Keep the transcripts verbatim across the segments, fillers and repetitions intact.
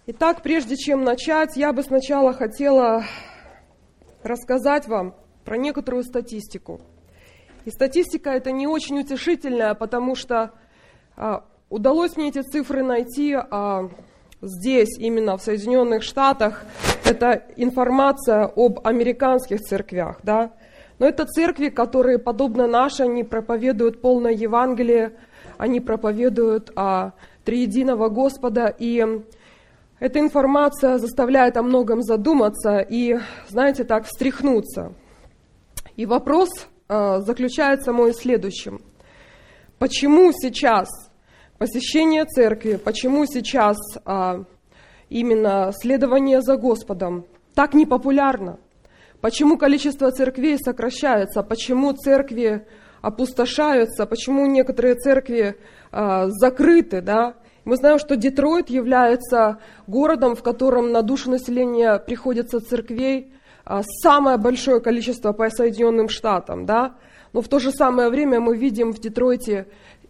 Итак, прежде чем начать, я бы сначала хотела рассказать вам про некоторую статистику. И статистика эта не очень утешительная, потому что а, удалось мне эти цифры найти а, здесь, именно в Соединенных Штатах. Это информация об американских церквях, да. Но это церкви, которые, подобно нашей, они проповедуют полное Евангелие, они проповедуют о триединого Господа, и эта информация заставляет о многом задуматься и, знаете, так, встряхнуться. И вопрос э, заключается мой в следующем. Почему сейчас посещение церкви, почему сейчас э, именно следование за Господом так непопулярно? Почему количество церквей сокращается? Почему церкви опустошаются? Почему некоторые церкви э, закрыты, да? Мы знаем, что Детройт является городом, в котором на душу населения приходится церквей э, самое большое количество по Соединенным Штатам, да? Но в то же самое время мы видим в Детройте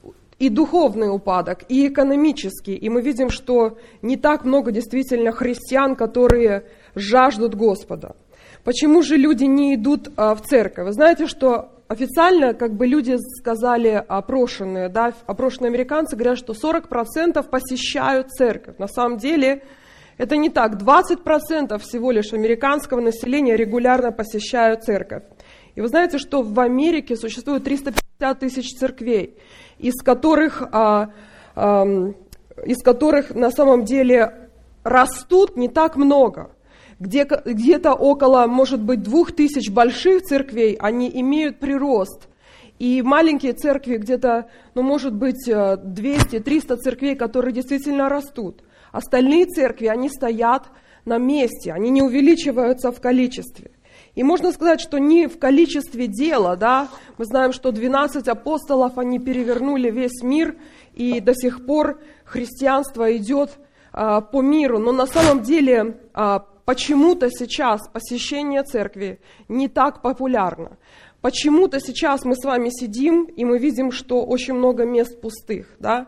и духовный упадок, и экономический, и мы видим, что не так много действительно христиан, которые жаждут Господа. Почему же люди не идут а, в церковь? Вы знаете, что официально, как бы люди сказали, опрошенные, да, опрошенные американцы говорят, что сорок процентов посещают церковь. На самом деле это не так. двадцать процентов всего лишь американского населения регулярно посещают церковь. И вы знаете, что в Америке существует триста пятьдесят тысяч церквей, из которых, а, а, из которых на самом деле растут не так много. Где, где-то около, может быть, двух тысяч больших церквей, они имеют прирост. И маленькие церкви где-то, ну, может быть, двести-триста церквей, которые действительно растут. Остальные церкви, они стоят на месте, они не увеличиваются в количестве. И можно сказать, что не в количестве дела, да, мы знаем, что двенадцать апостолов, они перевернули весь мир, и до сих пор христианство идет а, по миру. Но на самом деле а, почему-то сейчас посещение церкви не так популярно. Почему-то сейчас мы с вами сидим, и мы видим, что очень много мест пустых, да.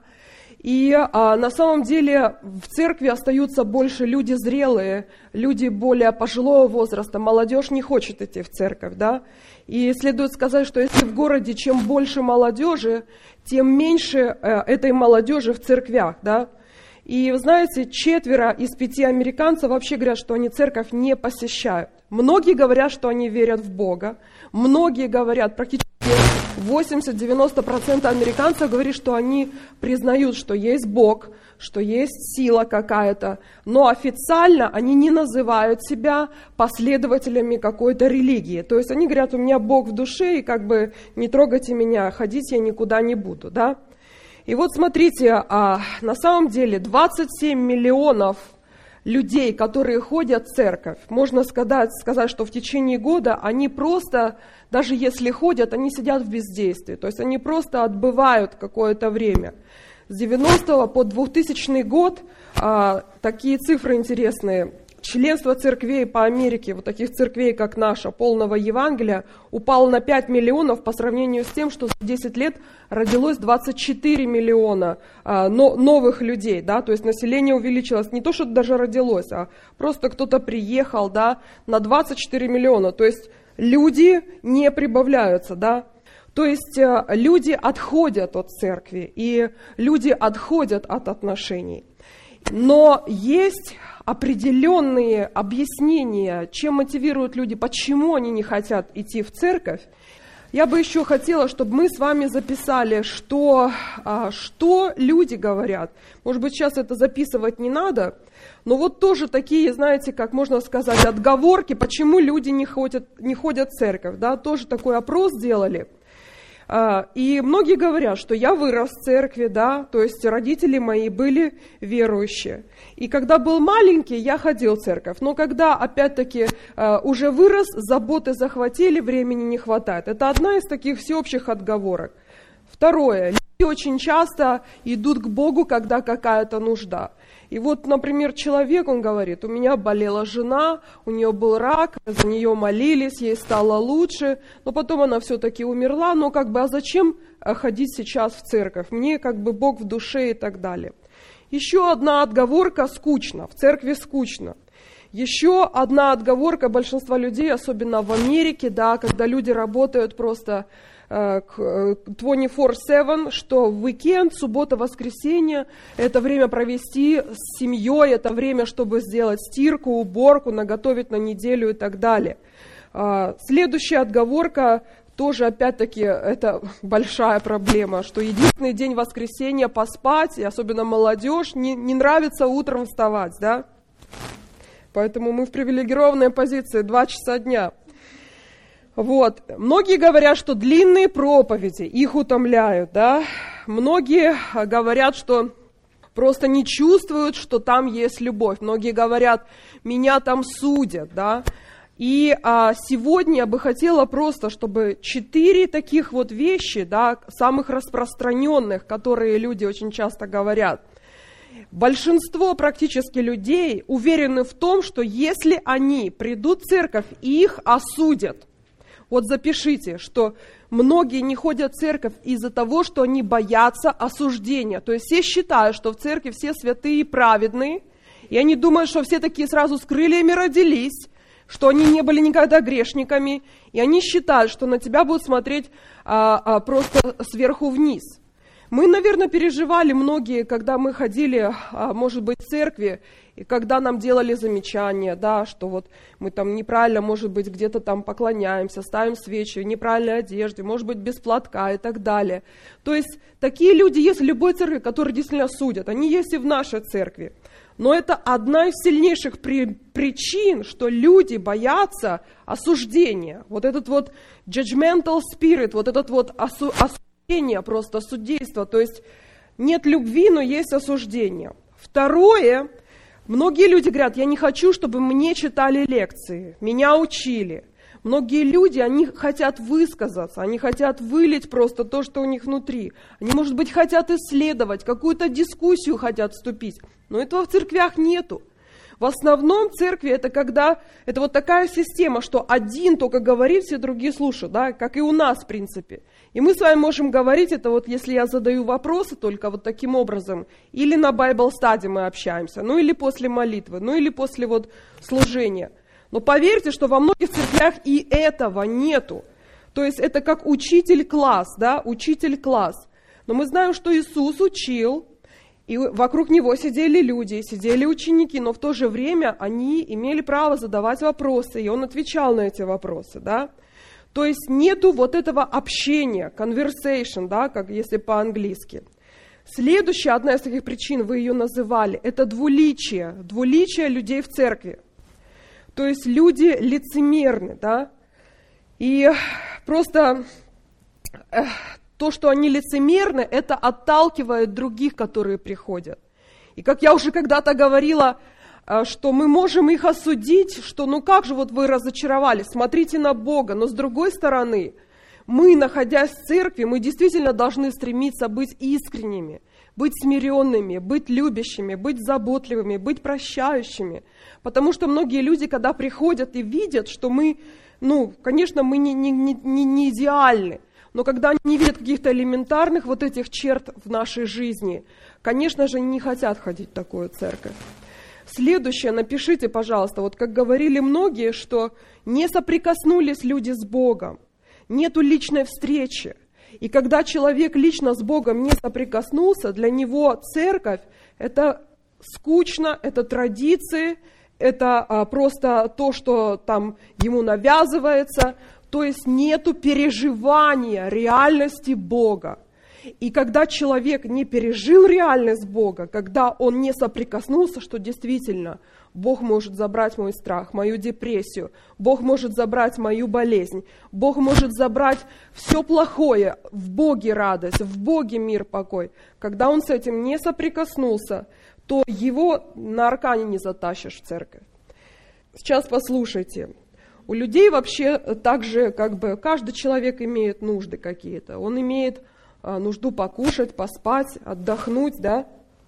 И а, на самом деле в церкви остаются больше люди зрелые, люди более пожилого возраста, молодежь не хочет идти в церковь, да. И следует сказать, что если в городе чем больше молодежи, тем меньше э, этой молодежи в церквях, да. И вы знаете, четверо из пяти американцев вообще говорят, что они церковь не посещают. Многие говорят, что они верят в Бога, многие говорят, практически восемьдесят-девяносто процентов американцев говорят, что они признают, что есть Бог, что есть сила какая-то, но официально они не называют себя последователями какой-то религии. То есть они говорят, у меня Бог в душе, и как бы не трогайте меня, ходить я никуда не буду, да. И вот смотрите, на самом деле двадцать семь миллионов людей, которые ходят в церковь, можно сказать, сказать, что в течение года они просто, даже если ходят, они сидят в бездействии, то есть они просто отбывают какое-то время. С девяностого по двухтысячный год а, такие цифры интересные. Членство церквей по Америке, вот таких церквей, как наша, полного Евангелия, упало на пять миллионов по сравнению с тем, что за десять лет родилось двадцать четыре миллиона а, но, новых людей, да, то есть население увеличилось, не то, что даже родилось, а просто кто-то приехал, да, на двадцать четыре миллиона, то есть люди не прибавляются, да. То есть а, люди отходят от церкви, и люди отходят от отношений. Но есть определенные объяснения, чем мотивируют люди, почему они не хотят идти в церковь. Я бы еще хотела, чтобы мы с вами записали, что, что люди говорят. Может быть, сейчас это записывать не надо, но вот тоже такие, знаете, как можно сказать, отговорки, почему люди не ходят, не ходят в церковь. Да? Тоже такой опрос сделали. И многие говорят, что я вырос в церкви, да, то есть родители мои были верующие. И когда был маленький, я ходил в церковь. Но когда, опять-таки, уже вырос, заботы захватили, времени не хватает. Это одна из таких всеобщих отговорок. Второе. Люди очень часто идут к Богу, когда какая-то нужда. И вот, например, человек, он говорит, у меня болела жена, у нее был рак, за нее молились, ей стало лучше, но потом она все-таки умерла, но как бы, а зачем ходить сейчас в церковь? Мне как бы Бог в душе и так далее. Еще одна отговорка – скучно, в церкви скучно. Еще одна отговорка большинства людей, особенно в Америке, да, когда люди работают просто двадцать четыре семь, что в уикенд, суббота, воскресенье – это время провести с семьей, это время, чтобы сделать стирку, уборку, наготовить на неделю и так далее. Следующая отговорка тоже, опять-таки, это большая проблема, что единственный день воскресенья поспать, и особенно молодежь, не, не нравится утром вставать, да? Поэтому мы в привилегированной позиции два часа дня. Вот. Многие говорят, что длинные проповеди их утомляют, да? Многие говорят, что просто не чувствуют, что там есть любовь. Многие говорят, меня там судят, да? И а, сегодня я бы хотела просто, чтобы четыре таких вот вещи, да, самых распространенных, которые люди очень часто говорят. Большинство практически людей уверены в том, что если они придут в церковь и их осудят, вот запишите, что многие не ходят в церковь из-за того, что они боятся осуждения. То есть все считают, что в церкви все святые и праведные, и они думают, что все такие сразу с крыльями родились, что они не были никогда грешниками, и они считают, что на тебя будут смотреть а, а, просто сверху вниз. Мы, наверное, переживали многие, когда мы ходили, а, может быть, в церкви, и когда нам делали замечания, да, что вот мы там неправильно, может быть, где-то там поклоняемся, ставим свечи в неправильной одежде, может быть, без платка и так далее. То есть такие люди есть в любой церкви, которые действительно судят, они есть и в нашей церкви. Но это одна из сильнейших при, причин, что люди боятся осуждения. Вот этот вот judgmental spirit, вот этот вот осу, осуждение, просто судейство. То есть нет любви, но есть осуждение. Второе, многие люди говорят, я не хочу, чтобы мне читали лекции, меня учили. Многие люди, они хотят высказаться, они хотят вылить просто то, что у них внутри. Они, может быть, хотят исследовать, какую-то дискуссию хотят вступить. Но этого в церквях нету. В основном церкви это когда, это вот такая система, что один только говорит, все другие слушают, да, как и у нас в принципе. И мы с вами можем говорить, это вот если я задаю вопросы только вот таким образом, или на Bible Study мы общаемся, ну или после молитвы, ну или после вот служения. Но поверьте, что во многих церквях и этого нету. То есть это как учитель-класс, да, учитель-класс. Но мы знаем, что Иисус учил, и вокруг него сидели люди, сидели ученики, но в то же время они имели право задавать вопросы, и он отвечал на эти вопросы, да. То есть нету вот этого общения, conversation, да, как если по-английски. Следующая, одна из таких причин, вы ее называли, это двуличие, двуличие людей в церкви. То есть люди лицемерны, да, и просто э, то, что они лицемерны, это отталкивает других, которые приходят. И как я уже когда-то говорила, э, что мы можем их осудить, что ну как же вот вы разочаровались, смотрите на Бога, но с другой стороны, мы, находясь в церкви, мы действительно должны стремиться быть искренними, быть смиренными, быть любящими, быть заботливыми, быть прощающими. Потому что многие люди, когда приходят и видят, что мы, ну, конечно, мы не, не, не, не идеальны, но когда они не видят каких-то элементарных вот этих черт в нашей жизни, конечно же, не хотят ходить в такую церковь. Следующее, напишите, пожалуйста, вот как говорили многие, что не соприкоснулись люди с Богом, нету личной встречи. И когда человек лично с Богом не соприкоснулся, для него церковь – это скучно, это традиции, это а, просто то, что там ему навязывается, то есть нету переживания реальности Бога. И когда человек не пережил реальность Бога, когда он не соприкоснулся, что действительно Бог может забрать мой страх, мою депрессию, Бог может забрать мою болезнь, Бог может забрать все плохое, в Боге радость, в Боге мир, покой. Когда он с этим не соприкоснулся, то его на аркане не затащишь в церковь. Сейчас послушайте. У людей вообще также, как бы, каждый человек имеет нужды какие-то. Он имеет а, нужду покушать, поспать, отдохнуть, да.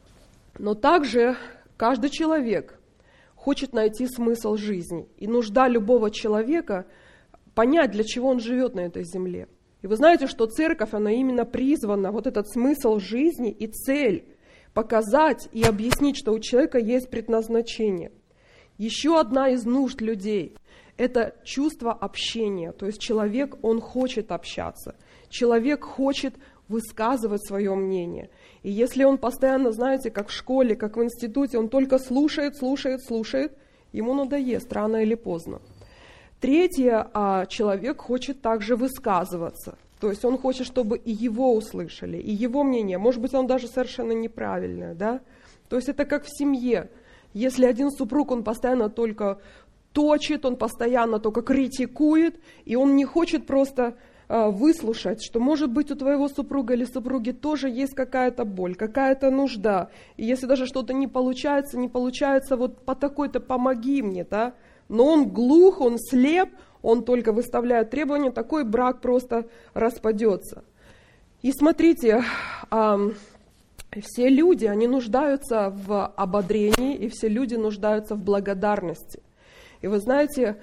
Но также каждый человек хочет найти смысл жизни. И нужда любого человека понять, для чего он живет на этой земле. И вы знаете, что церковь, она именно призвана, вот этот смысл жизни и цель, показать и объяснить, что у человека есть предназначение. Еще одна из нужд людей – это чувство общения. То есть человек, он хочет общаться. Человек хочет высказывать свое мнение. И если он постоянно, знаете, как в школе, как в институте, он только слушает, слушает, слушает, ему надоест рано или поздно. Третье, человек хочет также высказываться. То есть он хочет, чтобы и его услышали, и его мнение. Может быть, он даже совершенно неправильное, да? То есть это как в семье. Если один супруг, он постоянно только точит, он постоянно только критикует, и он не хочет просто э, выслушать, что, может быть, у твоего супруга или супруги тоже есть какая-то боль, какая-то нужда. И если даже что-то не получается, не получается, вот по такой-то помоги мне, да? Но он глух, он слеп, он только выставляет требования, такой брак просто распадется. И смотрите, э, все люди, они нуждаются в ободрении, и все люди нуждаются в благодарности. И вы знаете,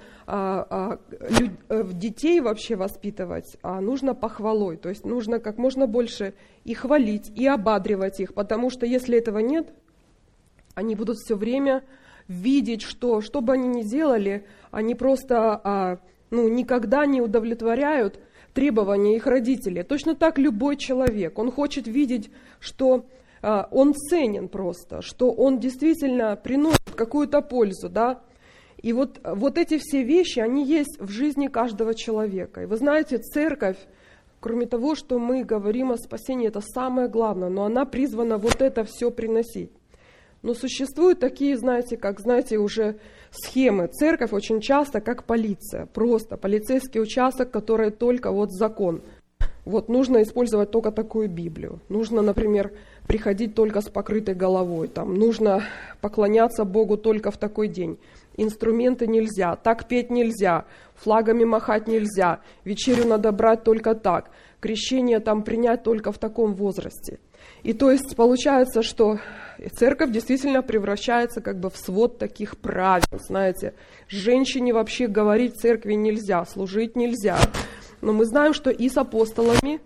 детей вообще воспитывать нужно похвалой, то есть нужно как можно больше и хвалить, и ободривать их, потому что если этого нет, они будут все время видеть, что, что бы они ни делали, они просто ну, никогда не удовлетворяют требования их родителей. Точно так любой человек, он хочет видеть, что он ценен просто, что он действительно приносит какую-то пользу, да. И вот, вот эти все вещи, они есть в жизни каждого человека. И вы знаете, церковь, кроме того, что мы говорим о спасении, это самое главное, но она призвана вот это все приносить. Но существуют такие, знаете, как, знаете, уже схемы. Церковь очень часто как полиция, просто полицейский участок, который только вот закон. Вот нужно использовать только такую Библию. Нужно, например, приходить только с покрытой головой. Там, нужно поклоняться Богу только в такой день. Инструменты нельзя, так петь нельзя, флагами махать нельзя, вечерю надо брать только так, крещение там принять только в таком возрасте. И то есть получается, что церковь действительно превращается как бы в свод таких правил, знаете. Женщине вообще говорить в церкви нельзя, служить нельзя. Но мы знаем, что и с апостолами,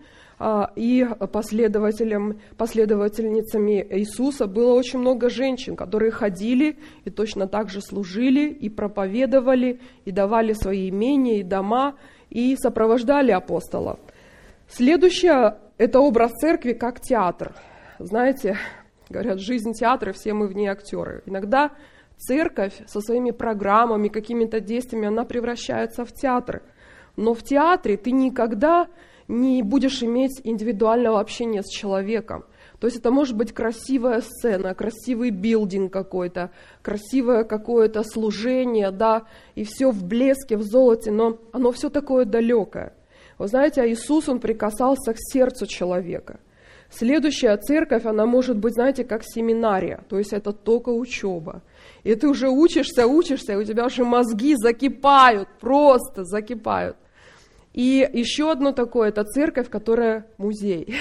и последователям, последовательницами Иисуса было очень много женщин, которые ходили и точно так же служили, и проповедовали, и давали свои имения, и дома, и сопровождали апостолов. Следующее – это образ церкви как театр. Знаете, говорят, жизнь театра, все мы в ней актеры. Иногда церковь со своими программами, какими-то действиями, она превращается в театр. Но в театре ты никогда не будешь иметь индивидуального общения с человеком. То есть это может быть красивая сцена, красивый билдинг какой-то, красивое какое-то служение, да, и все в блеске, в золоте, но оно все такое далекое. Вы знаете, а Иисус, Он прикасался к сердцу человека. Следующая церковь, она может быть, знаете, как семинария, то есть это только учеба. И ты уже учишься, учишься, и у тебя уже мозги закипают, просто закипают. И еще одно такое, это церковь, которая музей.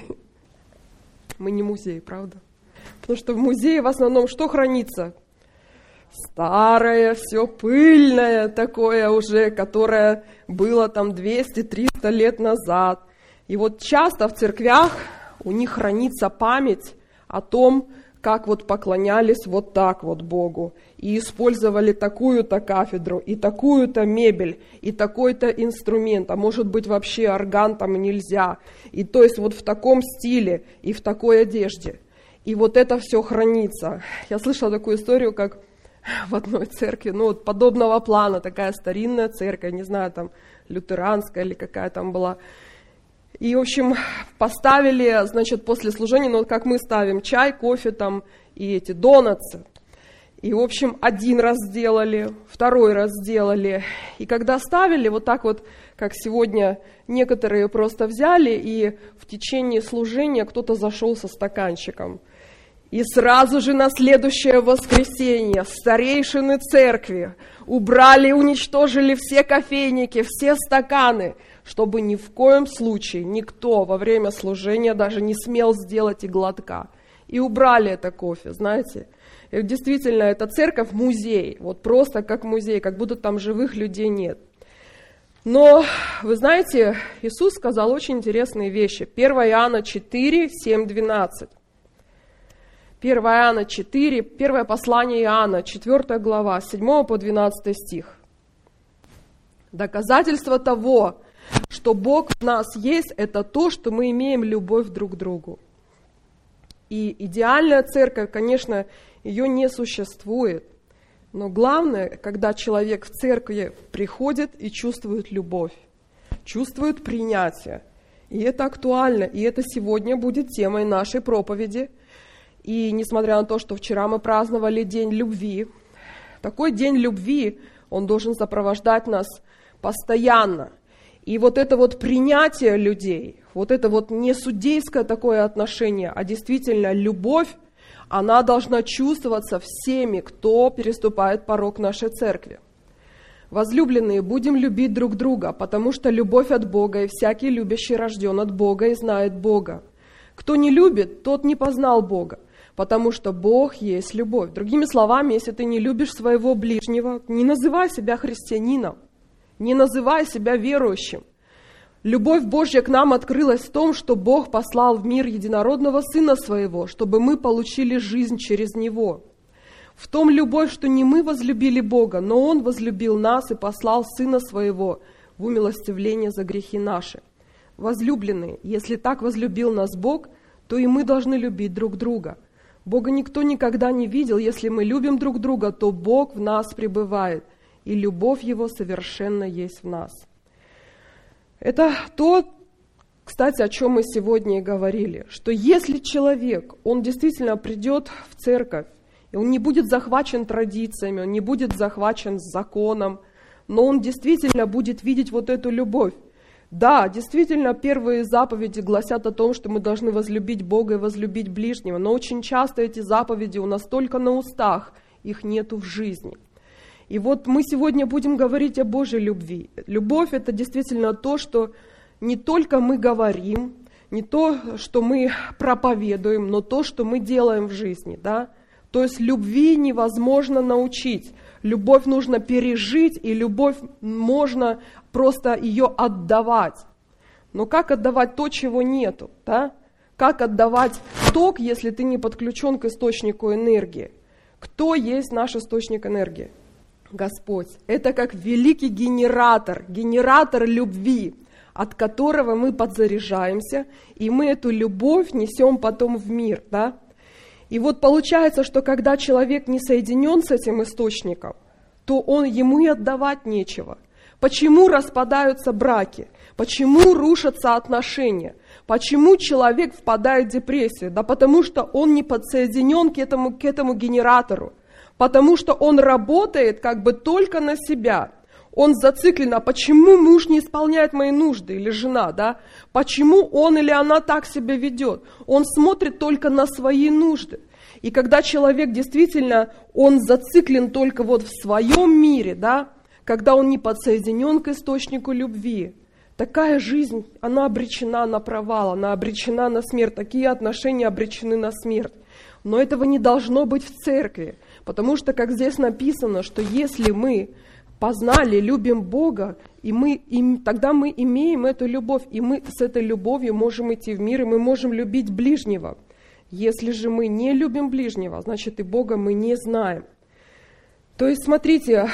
Мы не музей, правда? Потому что в музее в основном что хранится? Старое, все пыльное такое уже, которое было там двести-триста лет назад. И вот часто в церквях у них хранится память о том, как вот поклонялись вот так вот Богу, и использовали такую-то кафедру, и такую-то мебель, и такой-то инструмент, а может быть вообще орган там нельзя, и то есть вот в таком стиле, и в такой одежде. И вот это все хранится. Я слышала такую историю, как в одной церкви, ну вот подобного плана, такая старинная церковь, не знаю, там лютеранская или какая там была. И, в общем, поставили, значит, после служения, ну, как мы ставим, чай, кофе там и эти донатсы. И, в общем, один раз сделали, второй раз сделали. И когда ставили, вот так вот, как сегодня, некоторые просто взяли, и в течение служения кто-то зашел со стаканчиком. И сразу же на следующее воскресенье старейшины церкви убрали и уничтожили все кофейники, все стаканы, чтобы ни в коем случае никто во время служения даже не смел сделать и глотка. И убрали это кофе, знаете. И действительно, это церковь музей, вот просто как музей, как будто там живых людей нет. Но, вы знаете, Иисус сказал очень интересные вещи. первое Иоанна четыре, семь, двенадцать. первое Иоанна четыре, первое послание Иоанна, четвёртая глава, с седьмого по двенадцатый стих. Доказательство того, что Бог в нас есть, это то, что мы имеем любовь друг к другу. И идеальная церковь, конечно, ее не существует. Но главное, когда человек в церкви приходит и чувствует любовь, чувствует принятие. И это актуально, и это сегодня будет темой нашей проповеди. И несмотря на то, что вчера мы праздновали День любви, такой День любви, он должен сопровождать нас постоянно. И вот это вот принятие людей, вот это вот не судейское такое отношение, а действительно любовь, она должна чувствоваться всеми, кто переступает порог нашей церкви. Возлюбленные, будем любить друг друга, потому что любовь от Бога, и всякий любящий рожден от Бога и знает Бога. Кто не любит, тот не познал Бога, потому что Бог есть любовь. Другими словами, если ты не любишь своего ближнего, не называй себя христианином, не называй себя верующим. Любовь Божья к нам открылась в том, что Бог послал в мир единородного Сына Своего, чтобы мы получили жизнь через Него. В том любовь, что не мы возлюбили Бога, но Он возлюбил нас и послал Сына Своего в умилостивление за грехи наши. Возлюбленные, если так возлюбил нас Бог, то и мы должны любить друг друга. Бога никто никогда не видел. Если мы любим друг друга, то Бог в нас пребывает, и любовь Его совершенно есть в нас. Это то, кстати, о чем мы сегодня и говорили, что если человек, он действительно придет в церковь, и он не будет захвачен традициями, он не будет захвачен законом, но он действительно будет видеть вот эту любовь. Да, действительно, первые заповеди гласят о том, что мы должны возлюбить Бога и возлюбить ближнего, но очень часто эти заповеди у нас только на устах, их нету в жизни. И вот мы сегодня будем говорить о Божьей любви. Любовь – это действительно то, что не только мы говорим, не то, что мы проповедуем, но то, что мы делаем в жизни. Да? То есть любви невозможно научить. Любовь нужно пережить, и любовь можно просто ее отдавать. Но как отдавать то, чего нету? Да? Как отдавать ток, если ты не подключен к источнику энергии? Кто есть наш источник энергии? Господь. Это как великий генератор, генератор любви, от которого мы подзаряжаемся, и мы эту любовь несем потом в мир. Да? И вот получается, что когда человек не соединен с этим источником, то он, ему и отдавать нечего. Почему распадаются браки? Почему рушатся отношения? Почему человек впадает в депрессию? Да потому что он не подсоединен к этому, к этому генератору. Потому что он работает как бы только на себя. Он зациклен, а почему муж не исполняет мои нужды, или жена, да? Почему он или она так себя ведет? Он смотрит только на свои нужды. И когда человек действительно, он зациклен только вот в своем мире, да? Когда он не подсоединен к источнику любви, такая жизнь, она обречена на провал, она обречена на смерть, такие отношения обречены на смерть. Но этого не должно быть в церкви. Потому что, как здесь написано, что если мы познали, любим Бога, и мы, и тогда мы имеем эту любовь, и мы с этой любовью можем идти в мир, и мы можем любить ближнего. Если же мы не любим ближнего, значит и Бога мы не знаем. То есть, смотрите,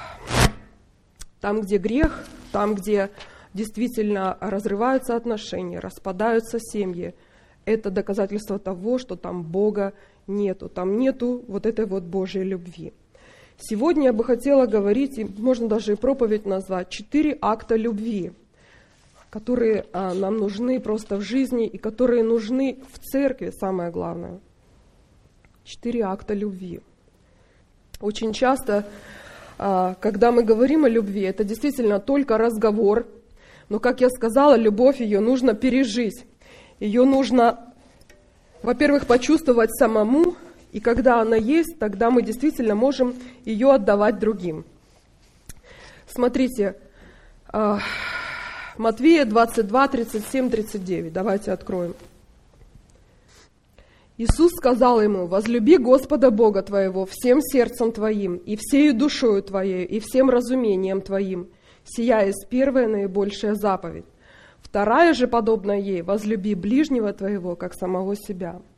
там, где грех, там, где действительно разрываются отношения, распадаются семьи, это доказательство того, что там Бога нету, там нету вот этой вот Божьей любви. Сегодня я бы хотела говорить, и можно даже и проповедь назвать, четыре акта любви, которые а, нам нужны просто в жизни и которые нужны в церкви, самое главное. Четыре акта любви. Очень часто, а, когда мы говорим о любви, это действительно только разговор, но, как я сказала, любовь ее нужно пережить. Ее нужно, во-первых, почувствовать самому, и когда она есть, тогда мы действительно можем ее отдавать другим. Смотрите, Матфея двадцать два, тридцать семь, тридцать девять. Давайте откроем. Иисус сказал ему: «Возлюби Господа Бога твоего всем сердцем твоим, и всею душою твоей, и всем разумением твоим. Сия есть первая наибольшая заповедь. Вторая же, подобная ей: возлюби ближнего твоего, как самого себя».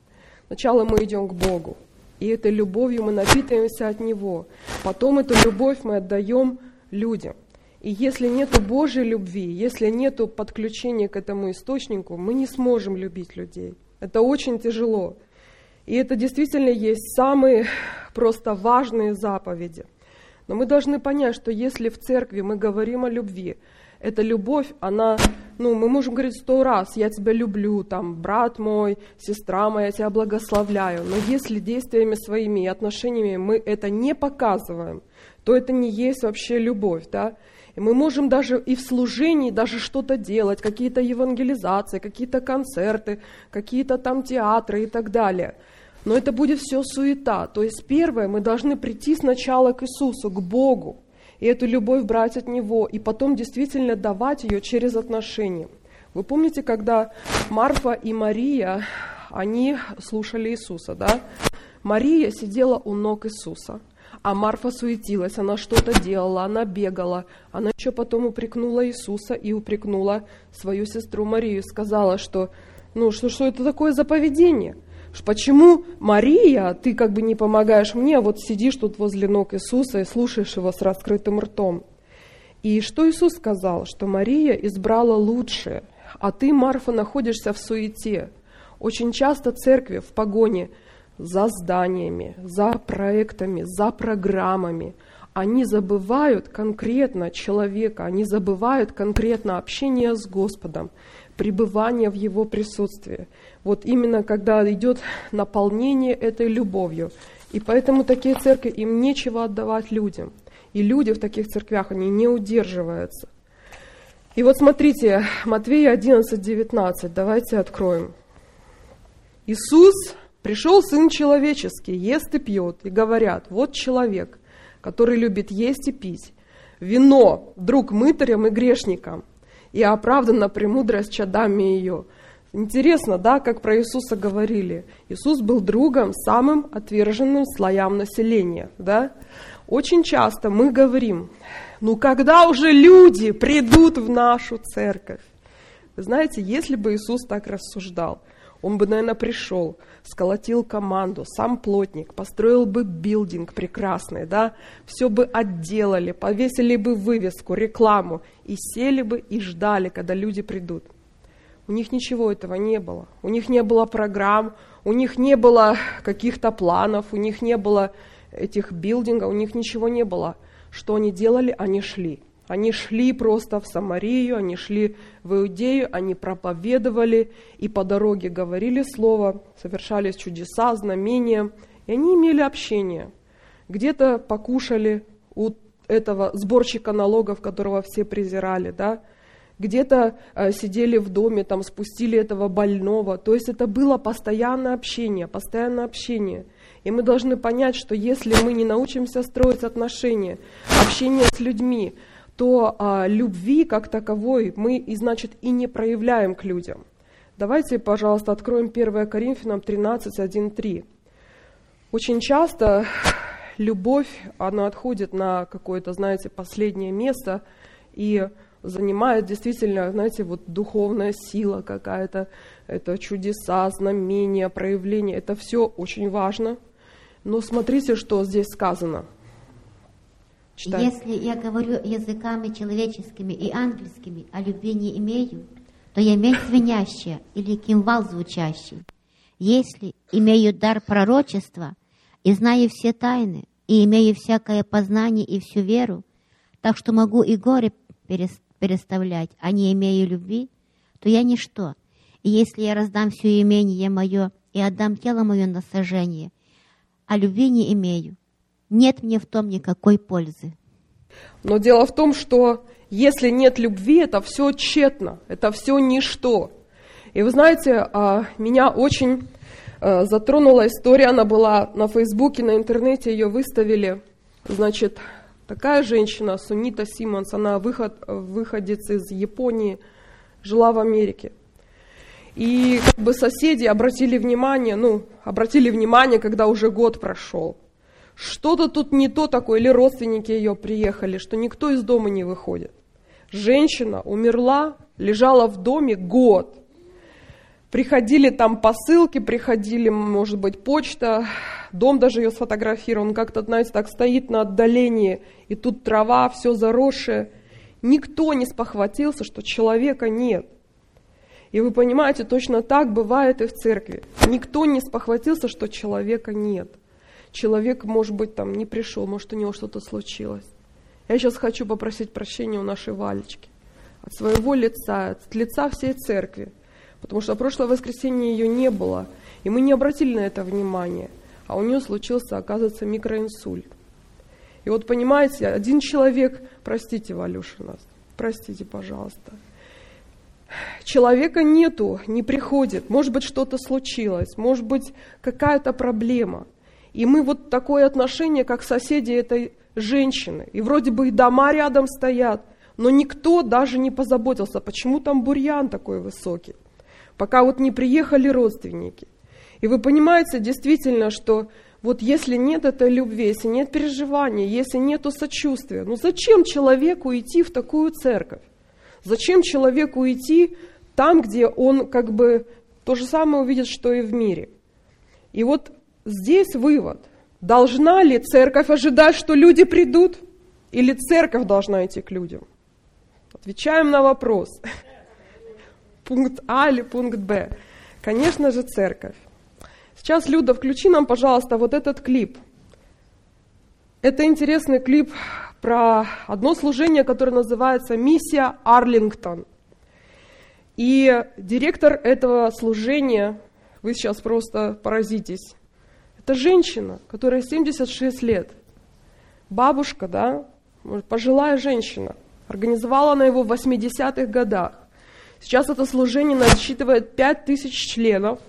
Сначала мы идем к Богу, и этой любовью мы напитываемся от Него. Потом эту любовь мы отдаем людям. И если нету Божьей любви, если нету подключения к этому источнику, мы не сможем любить людей. Это очень тяжело. И это действительно есть самые просто важные заповеди. Но мы должны понять, что если в церкви мы говорим о любви, эта любовь, она, ну, мы можем говорить сто раз, я тебя люблю, там, брат мой, сестра моя, я тебя благословляю. Но если действиями своими и отношениями мы это не показываем, то это не есть вообще любовь, да. И мы можем даже и в служении даже что-то делать, какие-то евангелизации, какие-то концерты, какие-то там театры и так далее. Но это будет все суета. То есть первое, мы должны прийти сначала к Иисусу, к Богу, и эту любовь брать от Него, и потом действительно давать ее через отношения. Вы помните, когда Марфа и Мария, они слушали Иисуса, да? Мария сидела у ног Иисуса, а Марфа суетилась, она что-то делала, она бегала, она еще потом упрекнула Иисуса и упрекнула свою сестру Марию, сказала, что, ну, что, что это такое за поведение? Почему, Мария, ты как бы не помогаешь мне, а вот сидишь тут возле ног Иисуса и слушаешь его с раскрытым ртом? И что Иисус сказал? Что Мария избрала лучшее, а ты, Марфа, находишься в суете. Очень часто церкви в погоне за зданиями, за проектами, за программами, они забывают конкретно человека, они забывают конкретно общение с Господом, пребывание в Его присутствии. Вот именно когда идет наполнение этой любовью. И поэтому такие церкви, им нечего отдавать людям. И люди в таких церквях, они не удерживаются. И вот смотрите, Матвея одиннадцать девятнадцать, давайте откроем. Иисус, пришел Сын Человеческий, ест и пьет, и говорят, вот человек, который любит есть и пить, вино, друг мытарям и грешникам, и оправдан на премудрость чадами ее. Интересно, да, как про Иисуса говорили. Иисус был другом самым отверженным слоям населения, да. Очень часто мы говорим, ну когда уже люди придут в нашу церковь? Вы знаете, если бы Иисус так рассуждал, Он бы, наверное, пришел, сколотил команду, сам плотник, построил бы билдинг прекрасный, да, все бы отделали, повесили бы вывеску, рекламу, и сели бы и ждали, когда люди придут. У них ничего этого не было. У них не было программ, у них не было каких-то планов, у них не было этих билдингов, у них ничего не было. Что они делали? Они шли. Они шли просто в Самарию, они шли в Иудею, они проповедовали и по дороге говорили слово, совершались чудеса, знамения, и они имели общение. Где-то покушали у этого сборщика налогов, которого все презирали, да? Где-то э, сидели в доме, там спустили этого больного. То есть это было постоянное общение, постоянное общение. И мы должны понять, что если мы не научимся строить отношения, общение с людьми, то а, любви как таковой мы, и, значит, и не проявляем к людям. Давайте, пожалуйста, откроем первое Коринфянам тринадцать, один, три. Очень часто любовь, она отходит на какое-то, знаете, последнее место и занимает действительно, знаете, вот духовная сила какая-то, это чудеса, знамения, проявления, это все очень важно. Но смотрите, что здесь сказано. Читай. Если я говорю языками человеческими и ангельскими, а любви не имею, то я меч звенящая или кимвал звучащий. Если имею дар пророчества и знаю все тайны, и имею всякое познание и всю веру, так что могу и горе переставлять, а не имею любви, то я ничто. И если я раздам все имение мое и отдам тело мое на сожжение, а любви не имею, нет мне в том никакой пользы. Но дело в том, что если нет любви, это все тщетно, это все ничто. И вы знаете, меня очень затронула история, она была на Фейсбуке, на интернете, ее выставили. Значит, такая женщина, Сунита Симмонс, она выход, выходец из Японии, жила в Америке. И как бы соседи обратили внимание, ну, обратили внимание, когда уже год прошел. Что-то тут не то такое, или родственники ее приехали, что никто из дома не выходит. Женщина умерла, лежала в доме год. Приходили там посылки, приходили, может быть, почта, дом даже ее сфотографировал, он как-то, знаете, так стоит на отдалении, и тут трава, все заросшее. Никто не спохватился, что человека нет. И вы понимаете, точно так бывает и в церкви. Никто не спохватился, что человека нет. Человек, может быть, там не пришел, может, у него что-то случилось. Я сейчас хочу попросить прощения у нашей Валечки. От своего лица, от лица всей церкви. Потому что в прошлое воскресенье ее не было, и мы не обратили на это внимание. А у нее случился, оказывается, микроинсульт. И вот понимаете, один человек, простите, Валюша, нас, простите, пожалуйста, человека нету, не приходит, может быть, что-то случилось, может быть, какая-то проблема. И мы вот такое отношение, как соседи этой женщины. И вроде бы и дома рядом стоят, но никто даже не позаботился, почему там бурьян такой высокий. Пока вот не приехали родственники. И вы понимаете действительно, что вот если нет этой любви, если нет переживания, если нет сочувствия, ну зачем человеку идти в такую церковь? Зачем человеку идти там, где он как бы то же самое увидит, что и в мире? И вот здесь вывод. Должна ли церковь ожидать, что люди придут? Или церковь должна идти к людям? Отвечаем на вопрос. Пункт А или пункт Б? Конечно же, церковь. Сейчас, Люда, включи нам, пожалуйста, вот этот клип. Это интересный клип про одно служение, которое называется «Миссия Арлингтон». И директор этого служения, вы сейчас просто поразитесь, это женщина, которая семьдесят шесть лет. Бабушка, да, пожилая женщина. Организовала она его в восьмидесятых годах. Сейчас это служение насчитывает пять тысяч членов,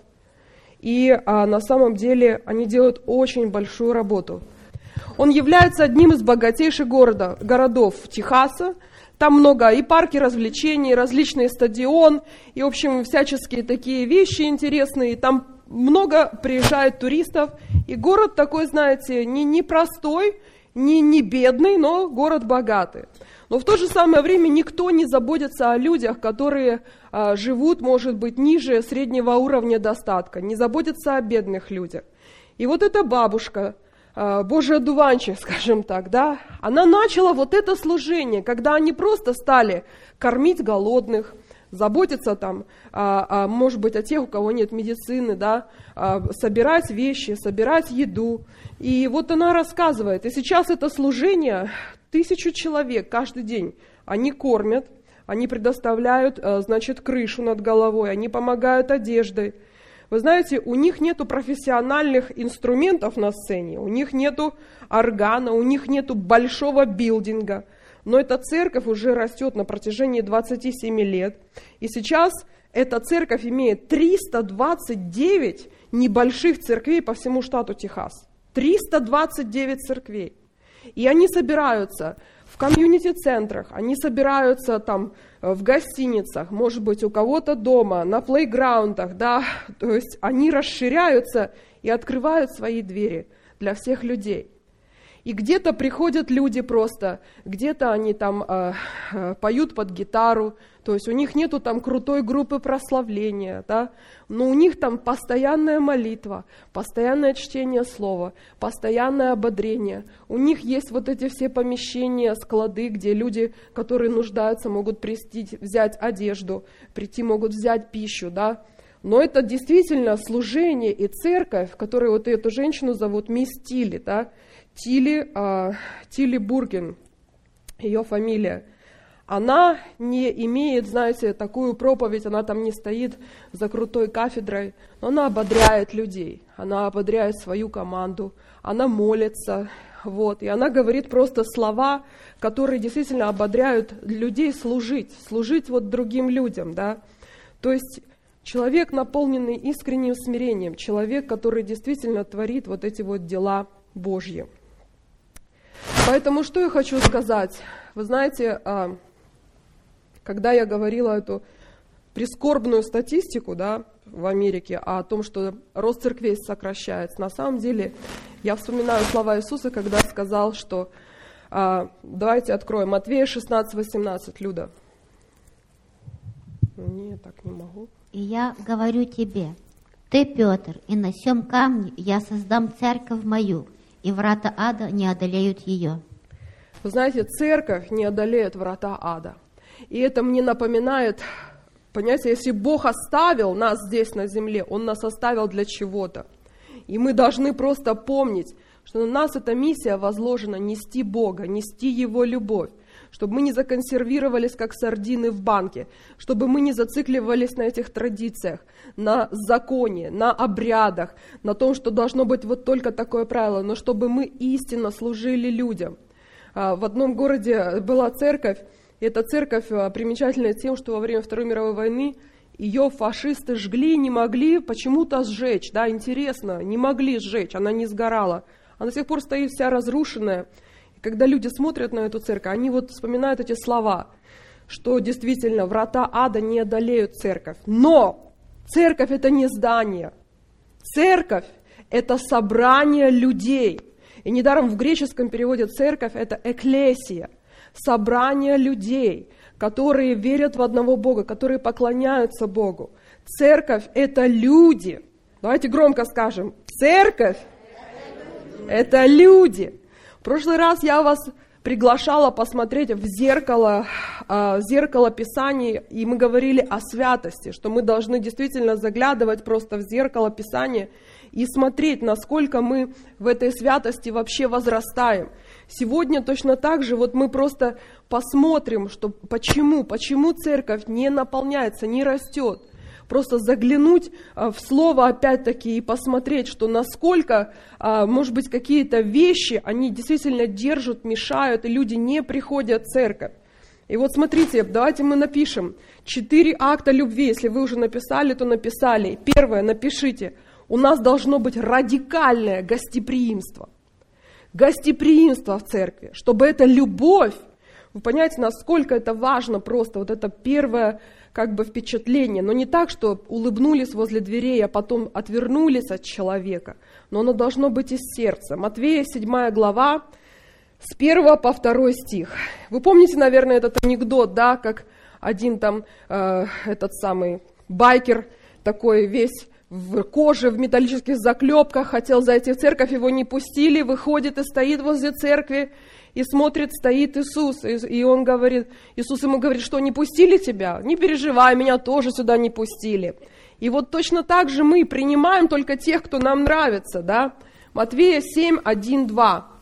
и а, на самом деле они делают очень большую работу. Он является одним из богатейших города, городов Техаса. Там много и парки развлечений, и различные стадионы, и, в общем, всяческие такие вещи интересные. Там много приезжает туристов, и город такой, знаете, не, не простой, не, не бедный, но город богатый. Но в то же самое время никто не заботится о людях, которые а, живут, может быть, ниже среднего уровня достатка, не заботятся о бедных людях. И вот эта бабушка, а, Божий одуванчик, скажем так, да, она начала вот это служение, когда они просто стали кормить голодных, заботиться там, а, а, может быть, о тех, у кого нет медицины, да, а, собирать вещи, собирать еду. И вот она рассказывает, и сейчас это служение... Тысячу человек каждый день они кормят, они предоставляют, значит, крышу над головой, они помогают одеждой. Вы знаете, у них нету профессиональных инструментов на сцене, у них нету органа, у них нету большого билдинга. Но эта церковь уже растет на протяжении двадцати семи лет. И сейчас эта церковь имеет триста двадцать девять небольших церквей по всему штату Техас. триста двадцать девять церквей. И они собираются в комьюнити-центрах, они собираются там в гостиницах, может быть, у кого-то дома, на плейграундах, да, то есть они расширяются и открывают свои двери для всех людей. И где-то приходят люди просто, где-то они там э, э, поют под гитару, то есть у них нету там крутой группы прославления, да, но у них там постоянная молитва, постоянное чтение слова, постоянное ободрение. У них есть вот эти все помещения, склады, где люди, которые нуждаются, могут прийти, взять одежду, прийти могут взять пищу, да. Но это действительно служение и церковь, которую вот эту женщину зовут мисс Тилли, да, Тилли, э, Тилли Бурген, ее фамилия. Она не имеет, знаете, такую проповедь, она там не стоит за крутой кафедрой, но она ободряет людей, она ободряет свою команду, она молится, вот, и она говорит просто слова, которые действительно ободряют людей служить, служить вот другим людям, да. То есть человек, наполненный искренним смирением, человек, который действительно творит вот эти вот дела Божьи. Поэтому что я хочу сказать? Вы знаете, когда я говорила эту прискорбную статистику, да, в Америке о том, что рост церквей сокращается, на самом деле я вспоминаю слова Иисуса, когда сказал, что... Давайте откроем Матвея шестнадцать восемнадцать, Люда. Нет, так не могу. И я говорю тебе, ты, Петр, и на сем камне я создам церковь мою, и врата ада не одолеют ее. Вы знаете, церковь не одолеет врата ада. И это мне напоминает, понимаете, если Бог оставил нас здесь на земле, Он нас оставил для чего-то. И мы должны просто помнить, что на нас эта миссия возложена нести Бога, нести Его любовь, чтобы мы не законсервировались, как сардины в банке, чтобы мы не зацикливались на этих традициях, на законе, на обрядах, на том, что должно быть вот только такое правило, но чтобы мы истинно служили людям. В одном городе была церковь, и эта церковь примечательна тем, что во время Второй мировой войны ее фашисты жгли, не могли почему-то сжечь, да, интересно, не могли сжечь, она не сгорала. Она до сих пор стоит вся разрушенная. И когда люди смотрят на эту церковь, они вот вспоминают эти слова, что действительно врата ада не одолеют церковь. Но церковь — это не здание. Церковь — это собрание людей. И недаром в греческом переводе церковь — это экклесия, собрание людей, которые верят в одного Бога, которые поклоняются Богу. Церковь — это люди. Давайте громко скажем. Церковь — это люди. В прошлый раз я вас приглашала посмотреть в зеркало, в зеркало Писания, и мы говорили о святости, что мы должны действительно заглядывать просто в зеркало Писания и смотреть, насколько мы в этой святости вообще возрастаем. Сегодня точно так же вот мы просто посмотрим, что почему, почему церковь не наполняется, не растет. Просто заглянуть в Слово опять-таки и посмотреть, что насколько, может быть, какие-то вещи, они действительно держат, мешают, и люди не приходят в церковь. И вот смотрите, давайте мы напишем четыре акта любви. Если вы уже написали, то написали. Первое, напишите. У нас должно быть радикальное гостеприимство. Гостеприимство в церкви, чтобы эта любовь, вы понимаете, насколько это важно просто, вот это первое как бы впечатление, но не так, что улыбнулись возле дверей, а потом отвернулись от человека, но оно должно быть из сердца. Матвея, седьмая глава, с первого по второй стих. Вы помните, наверное, этот анекдот, да, как один там, э, этот самый байкер, такой весь в коже, в металлических заклепках, хотел зайти в церковь, его не пустили, выходит и стоит возле церкви, и смотрит, стоит Иисус, и он говорит, Иисус ему говорит, что не пустили тебя? Не переживай, меня тоже сюда не пустили. И вот точно так же мы принимаем только тех, кто нам нравится, да? Матвея семь, один, два.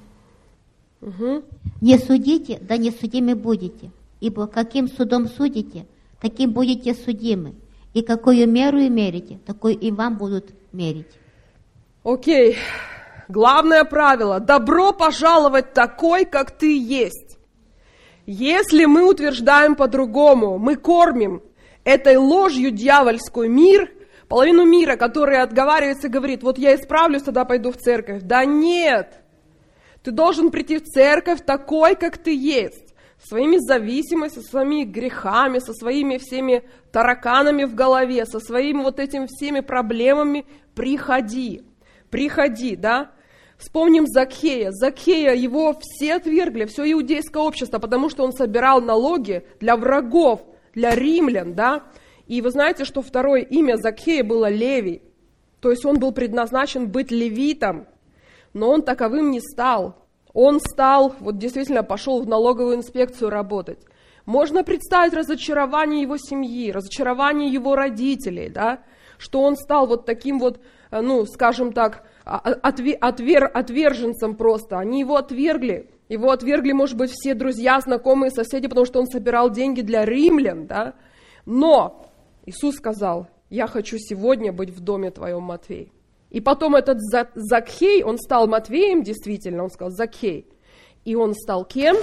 Угу. Не судите, да не судимы будете, ибо каким судом судите, таким будете судимы. И какую меру мерите, такой и вам будут мерить. Окей. Главное правило. Добро пожаловать такой, как ты есть. Если мы утверждаем по-другому, мы кормим этой ложью дьявольскую мир, половину мира, который отговаривается и говорит, вот я исправлюсь, тогда пойду в церковь. Да нет. Ты должен прийти в церковь такой, как ты есть. Своими зависимостями, со своими грехами, со своими всеми тараканами в голове, со своими вот этими всеми проблемами приходи, приходи, да. Вспомним Закхея. Закхея, его все отвергли, все иудейское общество, потому что он собирал налоги для врагов, для римлян, да. И вы знаете, что второе имя Закхея было Левий, то есть он был предназначен быть левитом, но он таковым не стал. Он стал, вот действительно пошел в налоговую инспекцию работать. Можно представить разочарование его семьи, разочарование его родителей, да, что он стал вот таким вот, ну, скажем так, отвер, отверженцем просто. Они его отвергли. Его отвергли, может быть, все друзья, знакомые, соседи, потому что он собирал деньги для римлян, да. Но Иисус сказал, я хочу сегодня быть в доме твоем, Матвей. И потом этот Закхей, он стал Матвеем, действительно, он сказал Закхей. И он стал кем?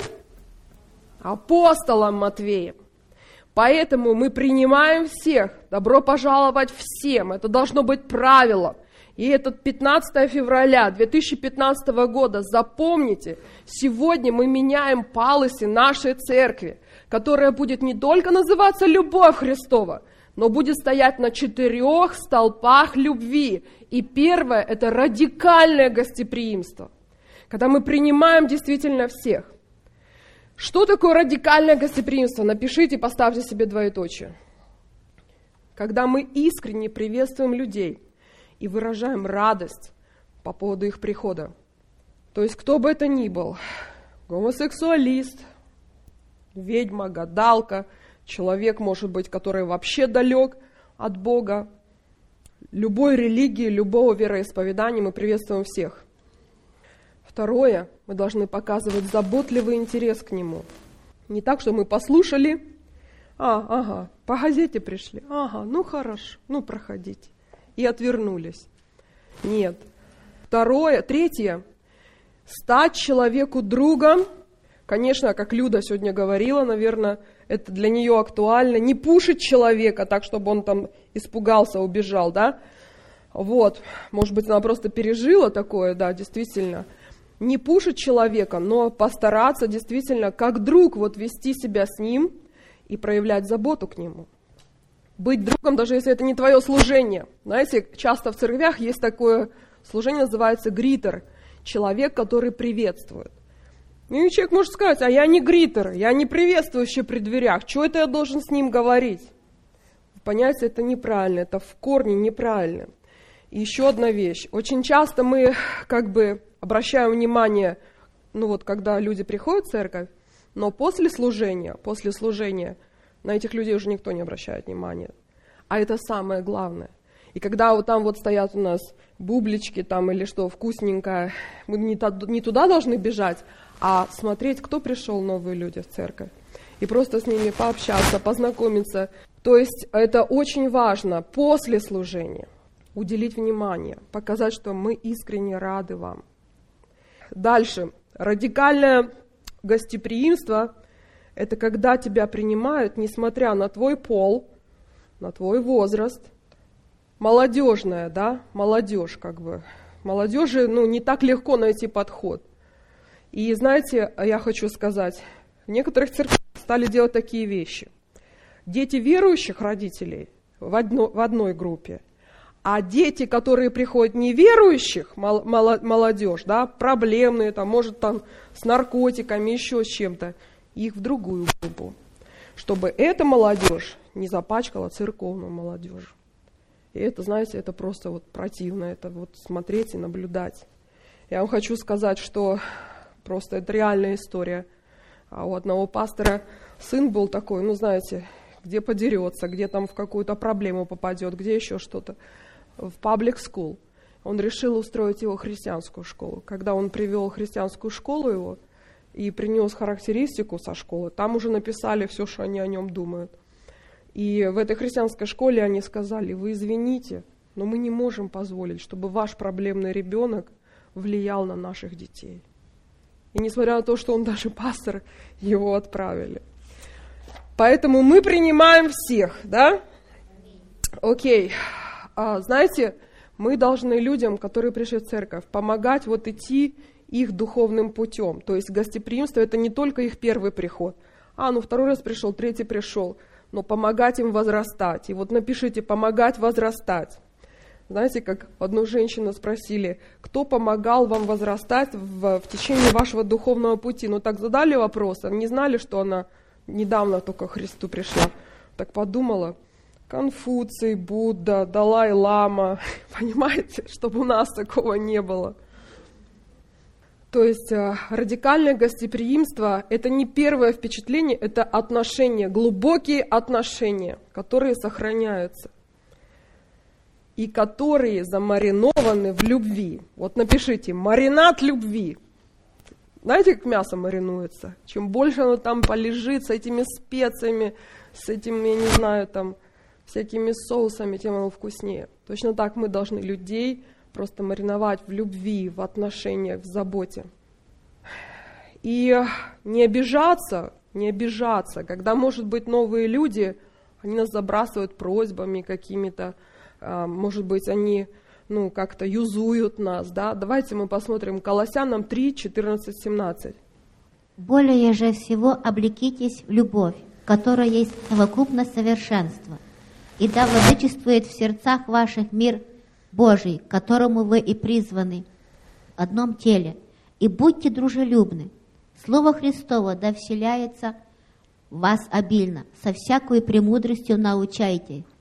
Апостолом Матвеем. Поэтому мы принимаем всех, добро пожаловать всем. Это должно быть правилом. И этот пятнадцатого февраля две тысячи пятнадцатого года, запомните, сегодня мы меняем палоси нашей церкви, которая будет не только называться «Любовь Христова», но будет стоять на четырех столпах любви. И первое – это радикальное гостеприимство, когда мы принимаем действительно всех. Что такое радикальное гостеприимство? Напишите, поставьте себе двоеточие. когда мы искренне приветствуем людей и выражаем радость по поводу их прихода. То есть кто бы это ни был, гомосексуалист, ведьма, гадалка, человек, может быть, который вообще далек от Бога, любой религии, любого вероисповедания, мы приветствуем всех. Второе, мы должны показывать заботливый интерес к нему. Не так, что мы послушали, а, ага, по газете пришли, ага, ну хорошо, ну проходите, и отвернулись. Нет. Второе, третье, стать человеку другом. Конечно, как Люда сегодня говорила, наверное, это для нее актуально. Не пушить человека так, чтобы он там испугался, убежал, да? Вот, может быть, она просто пережила такое, да, действительно. Не пушить человека, но постараться действительно как друг вот вести себя с ним и проявлять заботу к нему. Быть другом, даже если это не твое служение. Знаете, часто в церквях есть такое служение, называется гритер. Человек, который приветствует. И человек может сказать, а я не гритер, я не приветствующий при дверях. Чего это я должен с ним говорить? Понимаете, это неправильно, это в корне неправильно. И еще одна вещь. Очень часто мы как бы обращаем внимание, ну вот когда люди приходят в церковь, но после служения, после служения на этих людей уже никто не обращает внимания. А это самое главное. И когда вот там вот стоят у нас бублички там или что вкусненькое, мы не, не туда должны бежать, а смотреть, кто пришел, новые люди в церковь. И просто с ними пообщаться, познакомиться. То есть это очень важно после служения уделить внимание, показать, что мы искренне рады вам. Дальше. Радикальное гостеприимство – это когда тебя принимают, несмотря на твой пол, на твой возраст. Молодежная, да, молодежь как бы. Молодежи, ну, не так легко найти подход. И знаете, я хочу сказать, в некоторых церквях стали делать такие вещи. Дети верующих родителей в, одно, в одной группе, а дети, которые приходят неверующих, мол, молодежь, да, проблемные, там, может, там, с наркотиками, еще с чем-то, их в другую группу, чтобы эта молодежь не запачкала церковную молодежь. И это, знаете, это просто вот противно, это вот смотреть и наблюдать. Я вам хочу сказать, что просто это реальная история. А у одного пастора сын был такой, ну, знаете, где подерется, где там в какую-то проблему попадет, где еще что-то. В public school. Он решил устроить его в христианскую школу. Когда он привел в христианскую школу его и принес характеристику со школы, там уже написали все, что они о нем думают. И в этой христианской школе они сказали, вы извините, но мы не можем позволить, чтобы ваш проблемный ребенок влиял на наших детей. И несмотря на то, что он даже пастор, его отправили. Поэтому мы принимаем всех, да? Окей. А, знаете, мы должны людям, которые пришли в церковь, помогать вот идти их духовным путем. То есть гостеприимство – это не только их первый приход. А, ну второй раз пришел, третий пришел. Но помогать им возрастать. И вот напишите «помогать возрастать». Знаете, как одну женщину спросили, кто помогал вам возрастать в, в течение вашего духовного пути? Ну так задали вопрос, не знали, что она недавно только к Христу пришла. Так подумала, Конфуций, Будда, Далай-лама, понимаете, чтобы у нас такого не было. То есть радикальное гостеприимство – это не первое впечатление, это отношения, глубокие отношения, которые сохраняются и которые замаринованы в любви. Вот напишите «маринад любви». Знаете, как мясо маринуется? Чем больше оно там полежит с этими специями, с этими, я не знаю, там, всякими соусами, тем оно вкуснее. Точно так мы должны людей просто мариновать в любви, в отношениях, в заботе. И не обижаться, не обижаться, когда, может быть, новые люди, они нас забрасывают просьбами какими-то, может быть, они ну, как-то юзуют нас. Да? Давайте мы посмотрим Колоссянам три, четырнадцать, семнадцать. «Более же всего облекитесь в любовь, которая есть совокупность совершенства, и да владычествует в сердцах ваших мир Божий, к которому вы и призваны в одном теле, и будьте дружелюбны. Слово Христово да вселяется в вас обильно, со всякой премудростью научайте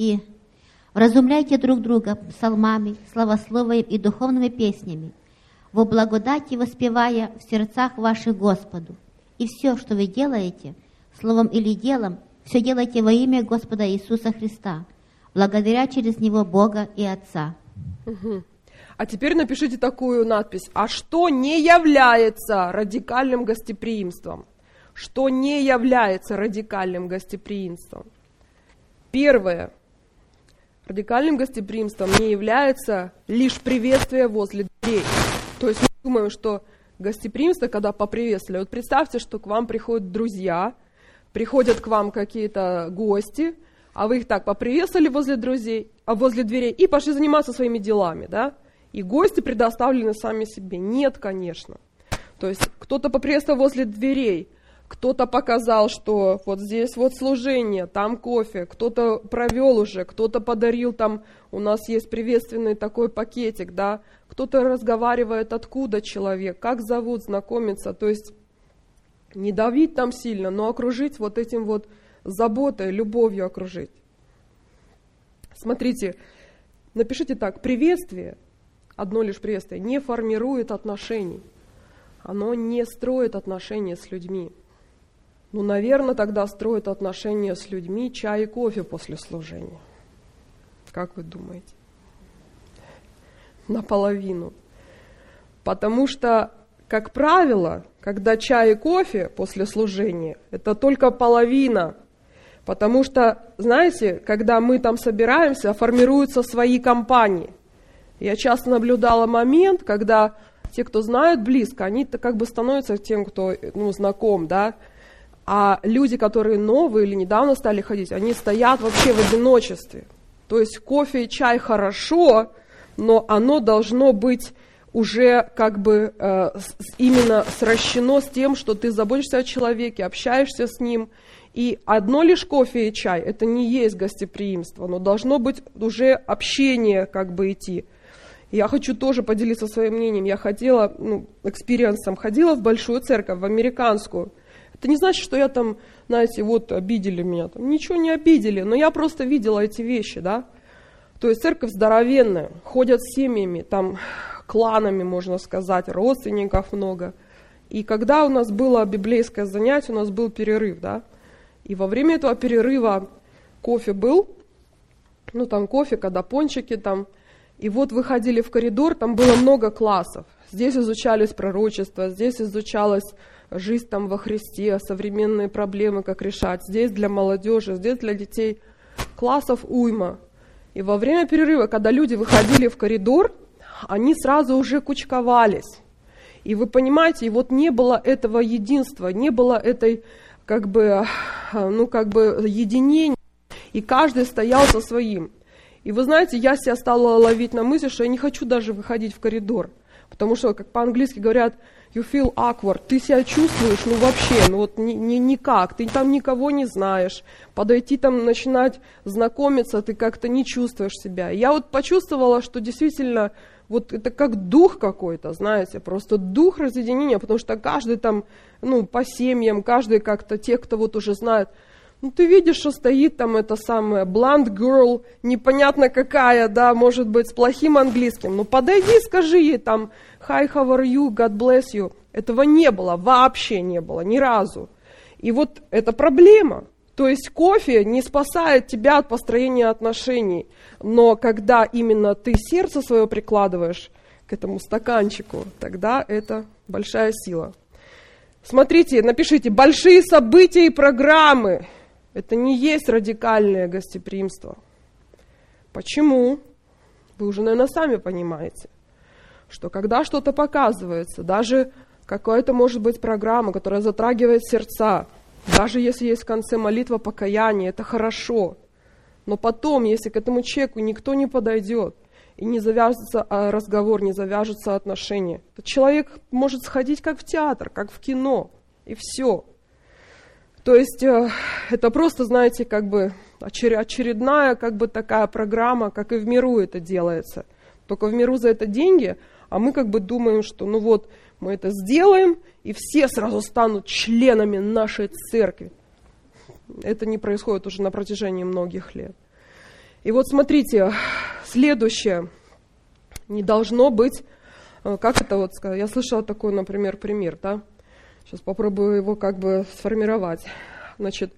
И вразумляйте друг друга псалмами, славословием и духовными песнями, во благодати воспевая в сердцах ваших Господу. И все, что вы делаете, словом или делом, все делайте во имя Господа Иисуса Христа, благодаря через Него Бога и Отца. Угу. А теперь напишите такую надпись. А что не является радикальным гостеприимством? Что не является радикальным гостеприимством? Первое. Радикальным гостеприимством не является лишь приветствие возле дверей. То есть мы думаем, что гостеприимство, когда поприветствовали, вот представьте, что к вам приходят друзья, приходят к вам какие-то гости, а вы их так поприветствовали возле друзей, а возле дверей и пошли заниматься своими делами, да? И гости предоставлены сами себе. Нет, конечно. То есть кто-то поприветствовал возле дверей, кто-то показал, что вот здесь вот служение, там кофе, кто-то провел уже, кто-то подарил там, у нас есть приветственный такой пакетик, да, кто-то разговаривает, откуда человек, как зовут, знакомиться, то есть не давить там сильно, но окружить вот этим вот заботой, любовью окружить. Смотрите, напишите так, приветствие, одно лишь приветствие, не формирует отношений, оно не строит отношения с людьми. Ну, наверное, тогда строят отношения с людьми чай и кофе после служения. Как вы думаете? Наполовину. Потому что, как правило, когда чай и кофе после служения, это только половина. Потому что, знаете, когда мы там собираемся, формируются свои компании. Я часто наблюдала момент, когда те, кто знают близко, они-то как бы становятся тем, кто ну, знаком, да, а люди, которые новые или недавно стали ходить, они стоят вообще в одиночестве. То есть кофе и чай хорошо, но оно должно быть уже как бы э, именно сращено с тем, что ты заботишься о человеке, общаешься с ним. И одно лишь кофе и чай, это не есть гостеприимство, но должно быть уже общение как бы идти. Я хочу тоже поделиться своим мнением. Я ходила, ну, экспириенсом, ходила в большую церковь, в американскую. Это не значит, что я там, знаете, вот обидели меня. Там, ничего не обидели, но я просто видела эти вещи, да. То есть церковь здоровенная, ходят с семьями, там кланами, можно сказать, родственников много. И когда у нас было библейское занятие, у нас был перерыв, да. И во время этого перерыва кофе был, ну там кофе, когда пончики там. И вот выходили в коридор, там было много классов. Здесь изучались пророчества, здесь изучалась жизнь там во Христе, современные проблемы, как решать. Здесь для молодежи, здесь для детей. Классов уйма. И во время перерыва, когда люди выходили в коридор, они сразу уже кучковались. И вы понимаете, и вот не было этого единства, не было этой как бы, ну, как бы единения, и каждый стоял со своим. И вы знаете, я себя стала ловить на мысли, что я не хочу даже выходить в коридор, потому что, как по-английски говорят, you feel awkward, ты себя чувствуешь, ну вообще, ну вот ни, ни, никак, ты там никого не знаешь, подойти там, начинать знакомиться, ты как-то не чувствуешь себя. И я вот почувствовала, что действительно, вот это как дух какой-то, знаете, просто дух разъединения, потому что каждый там, ну, по семьям, каждый как-то, те, кто вот уже знает, ну, ты видишь, что стоит там эта самая blonde girl, непонятно какая, да, может быть, с плохим английским. Ну, подойди, скажи ей там, hi, how are you, God bless you. Этого не было, вообще не было, ни разу. И вот это проблема. То есть кофе не спасает тебя от построения отношений. Но когда именно ты сердце свое прикладываешь к этому стаканчику, тогда это большая сила. Смотрите, напишите, большие события и программы. Это не есть радикальное гостеприимство. Почему? Вы уже, наверное, сами понимаете, что когда что-то показывается, даже какая-то может быть программа, которая затрагивает сердца, даже если есть в конце молитва покаяния, это хорошо. Но потом, если к этому человеку никто не подойдет, и не завяжется разговор, не завяжутся отношения, то человек может сходить как в театр, как в кино, и все. То есть это просто, знаете, как бы очередная как бы такая программа, как и в миру это делается. Только в миру за это деньги, а мы как бы думаем, что ну вот мы это сделаем, и все сразу станут членами нашей церкви. Это не происходит уже на протяжении многих лет. И вот смотрите, следующее. Не должно быть, как это вот сказать, я слышала такой, например, пример, да? Сейчас попробую его как бы сформировать. Значит,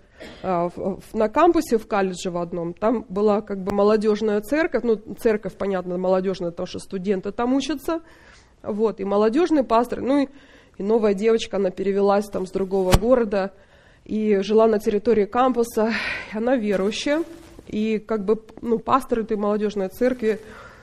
на кампусе в колледже в одном, там была как бы молодежная церковь, ну, церковь, понятно, молодежная, потому что студенты там учатся, вот, и молодежный пастор, ну, и, и новая девочка, она перевелась там с другого города и жила на территории кампуса, и она верующая, и как бы, ну, пастор этой молодежной церкви,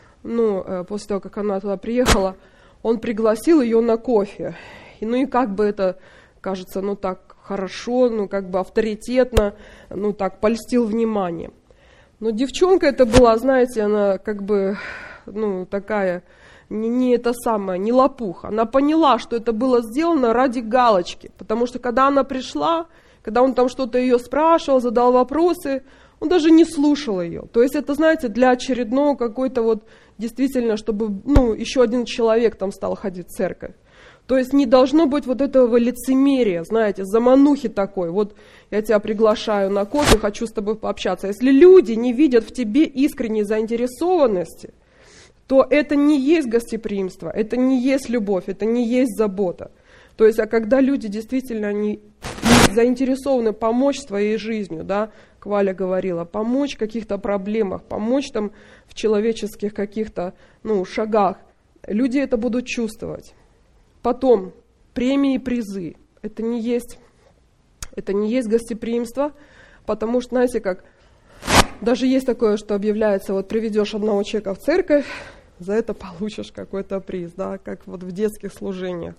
ну, после того, как она туда приехала, он пригласил ее на кофе, и, ну, и как бы это, кажется, ну, так, хорошо, ну, как бы авторитетно, ну, так, польстил внимание. Но девчонка это была, знаете, она как бы, ну, такая, не, не это самое, не лопуха. Она поняла, что это было сделано ради галочки, потому что когда она пришла, когда он там что-то ее спрашивал, задал вопросы, он даже не слушал ее. То есть это, знаете, для очередного какой-то вот, действительно, чтобы, ну, еще один человек там стал ходить в церковь. То есть не должно быть вот этого лицемерия, знаете, заманухи такой. Вот я тебя приглашаю на кофе, хочу с тобой пообщаться. Если люди не видят в тебе искренней заинтересованности, то это не есть гостеприимство, это не есть любовь, это не есть забота. То есть, а когда люди действительно они заинтересованы помочь своей жизнью, да, Валя говорила, помочь в каких-то проблемах, помочь там в человеческих каких-то, ну, шагах, люди это будут чувствовать. Потом, премии и призы. Это не есть, это не есть гостеприимство, потому что, знаете, как, даже есть такое, что объявляется, вот приведешь одного человека в церковь, за это получишь какой-то приз, да, как вот в детских служениях.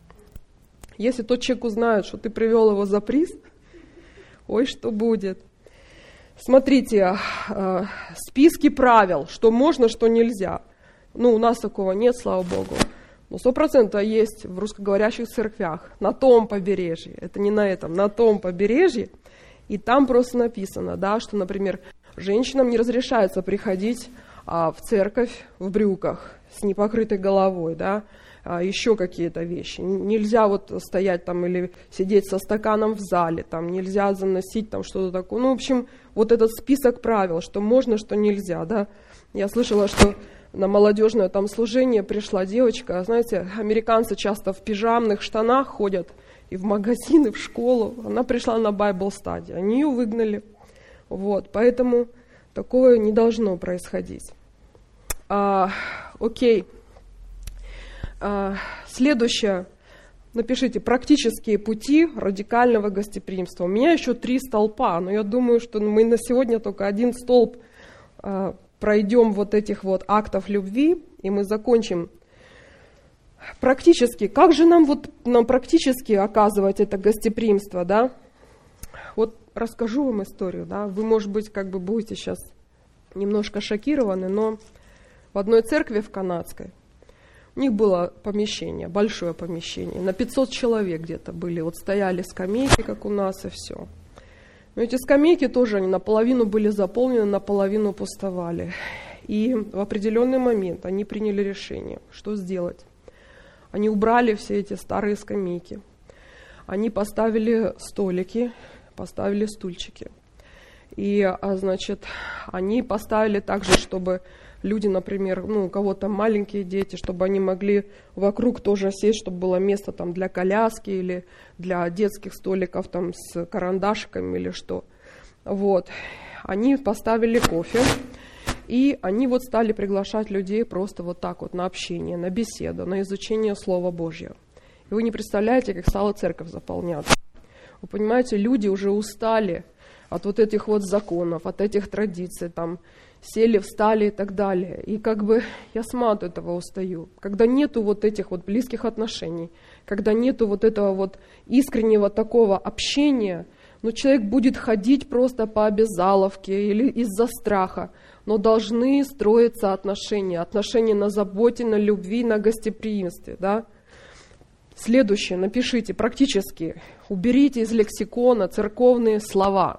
Если тот человек узнает, что ты привел его за приз, ой, что будет. Смотрите, э, списки правил, что можно, что нельзя. Ну, у нас такого нет, слава Богу. Но сто процентов есть в русскоговорящих церквях, на том побережье, это не на этом, на том побережье, и там просто написано, да, что, например, женщинам не разрешается приходить а, в церковь в брюках с непокрытой головой, да, а, еще какие-то вещи. Нельзя вот стоять там или сидеть со стаканом в зале, там нельзя заносить там что-то такое. Ну, в общем, вот этот список правил, что можно, что нельзя, да. Я слышала, что на молодежное там служение пришла девочка, знаете, американцы часто в пижамных штанах ходят и в магазин, и в школу. Она пришла на Bible Study, они ее выгнали. Вот, поэтому такое не должно происходить. А, окей. А, следующее. Напишите практические пути радикального гостеприимства. У меня еще три столпа, но я думаю, что мы на сегодня только один столб а, пройдем вот этих вот актов любви, и мы закончим. Практически, как же нам вот нам практически оказывать это гостеприимство, да? Вот расскажу вам историю, да? Вы, может быть, как бы будете сейчас немножко шокированы, но в одной церкви в канадской у них было помещение, большое помещение, на пятьсот человек где-то были, вот стояли скамейки, как у нас, и все. Но эти скамейки тоже, они наполовину были заполнены, наполовину пустовали. И в определенный момент они приняли решение, что сделать. Они убрали все эти старые скамейки. Они поставили столики, поставили стульчики. И, а, значит, они поставили также, чтобы люди, например, ну, у кого-то маленькие дети, чтобы они могли вокруг тоже сесть, чтобы было место там для коляски или для детских столиков там с карандашиками или что. Вот. Они поставили кофе, и они вот стали приглашать людей просто вот так вот на общение, на беседу, на изучение Слова Божьего. И вы не представляете, как стала церковь заполняться. Вы понимаете, люди уже устали от вот этих вот законов, от этих традиций, там, сели, встали и так далее. И как бы я сама от этого устаю. Когда нету вот этих вот близких отношений, когда нету вот этого вот искреннего такого общения, ну, человек будет ходить просто по обязаловке или из-за страха, но должны строиться отношения, отношения на заботе, на любви, на гостеприимстве, да. Следующее, напишите практически, уберите из лексикона церковные слова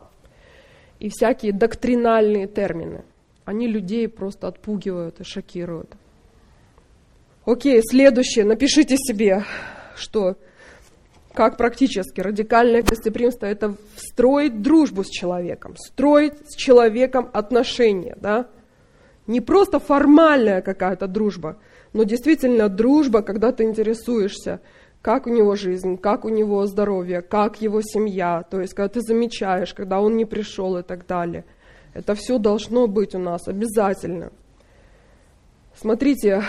и всякие доктринальные термины. Они людей просто отпугивают и шокируют. Окей, следующее. Напишите себе, что как практически радикальное гостеприимство — это строить дружбу с человеком, строить с человеком отношения, да? Не просто формальная какая-то дружба, но действительно дружба, когда ты интересуешься, как у него жизнь, как у него здоровье, как его семья, то есть когда ты замечаешь, когда он не пришел и так далее. Это все должно быть у нас обязательно. Смотрите,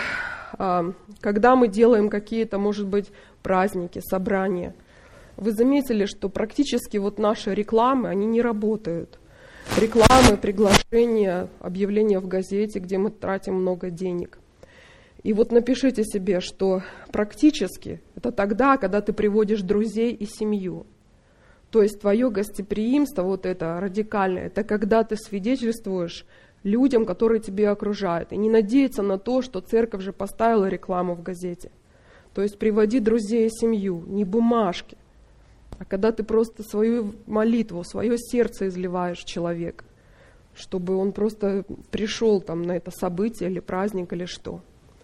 когда мы делаем какие-то, может быть, праздники, собрания, вы заметили, что практически вот наши рекламы, они не работают. Рекламы, приглашения, объявления в газете, где мы тратим много денег. И вот напишите себе, что практически это тогда, когда ты приводишь друзей и семью. То есть твое гостеприимство, вот это радикальное, это когда ты свидетельствуешь людям, которые тебя окружают. И не надеяться на то, что церковь же поставила рекламу в газете. То есть приводи друзей и семью, не бумажки. А когда ты просто свою молитву, свое сердце изливаешь в человека, чтобы он просто пришел там на это событие или праздник или что.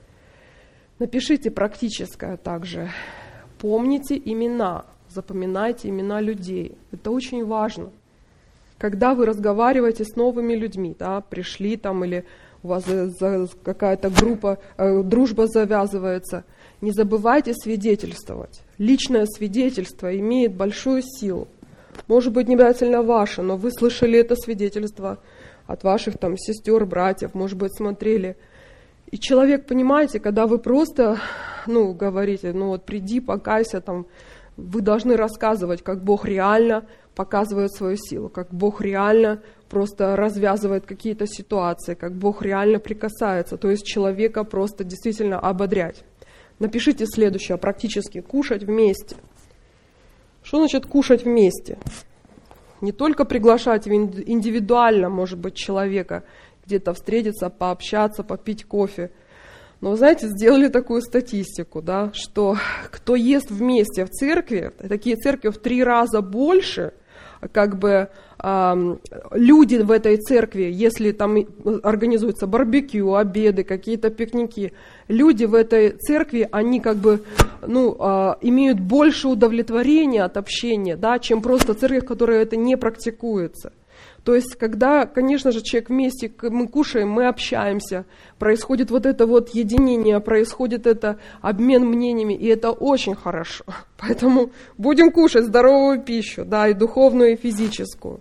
Напишите практическое также. Помните имена, запоминайте имена людей. Это очень важно. Когда вы разговариваете с новыми людьми, да, пришли там или у вас какая-то группа, э, дружба завязывается, не забывайте свидетельствовать. Личное свидетельство имеет большую силу. Может быть, не обязательно ваше, но вы слышали это свидетельство от ваших там сестер, братьев, может быть, смотрели. И человек, понимаете, когда вы просто, ну, говорите, ну вот приди, покайся, там, вы должны рассказывать, как Бог реально показывает свою силу, как Бог реально просто развязывает какие-то ситуации, как Бог реально прикасается, то есть человека просто действительно ободрять. Напишите следующее, практически кушать вместе. Что значит кушать вместе? Не только приглашать индивидуально, может быть, человека где-то встретиться, пообщаться, попить кофе. Но, вы знаете, сделали такую статистику, да, что кто ест вместе в церкви, такие церкви в три раза больше, как бы э, люди в этой церкви, если там организуются барбекю, обеды, какие-то пикники, люди в этой церкви, они как бы, ну, э, имеют больше удовлетворения от общения, да, чем просто церковь, в которой это не практикуется. То есть, когда, конечно же, человек вместе, мы кушаем, мы общаемся, происходит вот это вот единение, происходит это обмен мнениями, и это очень хорошо. Поэтому будем кушать здоровую пищу, да, и духовную, и физическую.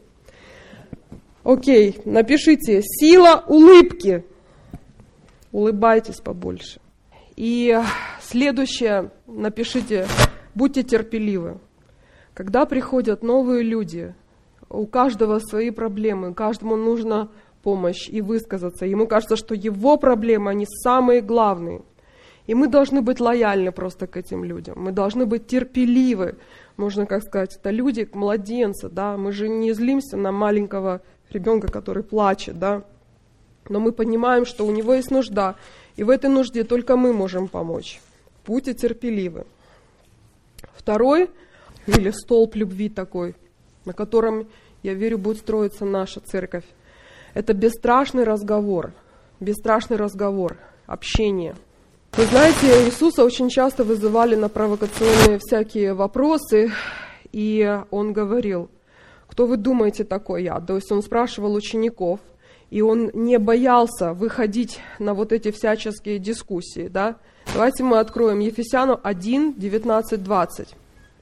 Окей, напишите «сила улыбки». Улыбайтесь побольше. И следующее, напишите «будьте терпеливы». Когда приходят новые люди, у каждого свои проблемы, каждому нужна помощь и высказаться. Ему кажется, что его проблемы, они самые главные. И мы должны быть лояльны просто к этим людям. Мы должны быть терпеливы. Можно, как сказать, это люди, младенцы, да. Мы же не злимся на маленького ребенка, который плачет, да. Но мы понимаем, что у него есть нужда. И в этой нужде только мы можем помочь. Будьте терпеливы. Второй, или столб любви такой, на котором, я верю, будет строиться наша церковь. Это бесстрашный разговор, бесстрашный разговор, общение. Вы знаете, Иисуса очень часто вызывали на провокационные всякие вопросы, и Он говорил, кто вы думаете такой я? То есть Он спрашивал учеников, и Он не боялся выходить на вот эти всяческие дискуссии. Да? Давайте мы откроем Ефесянам один, девятнадцать, двадцать.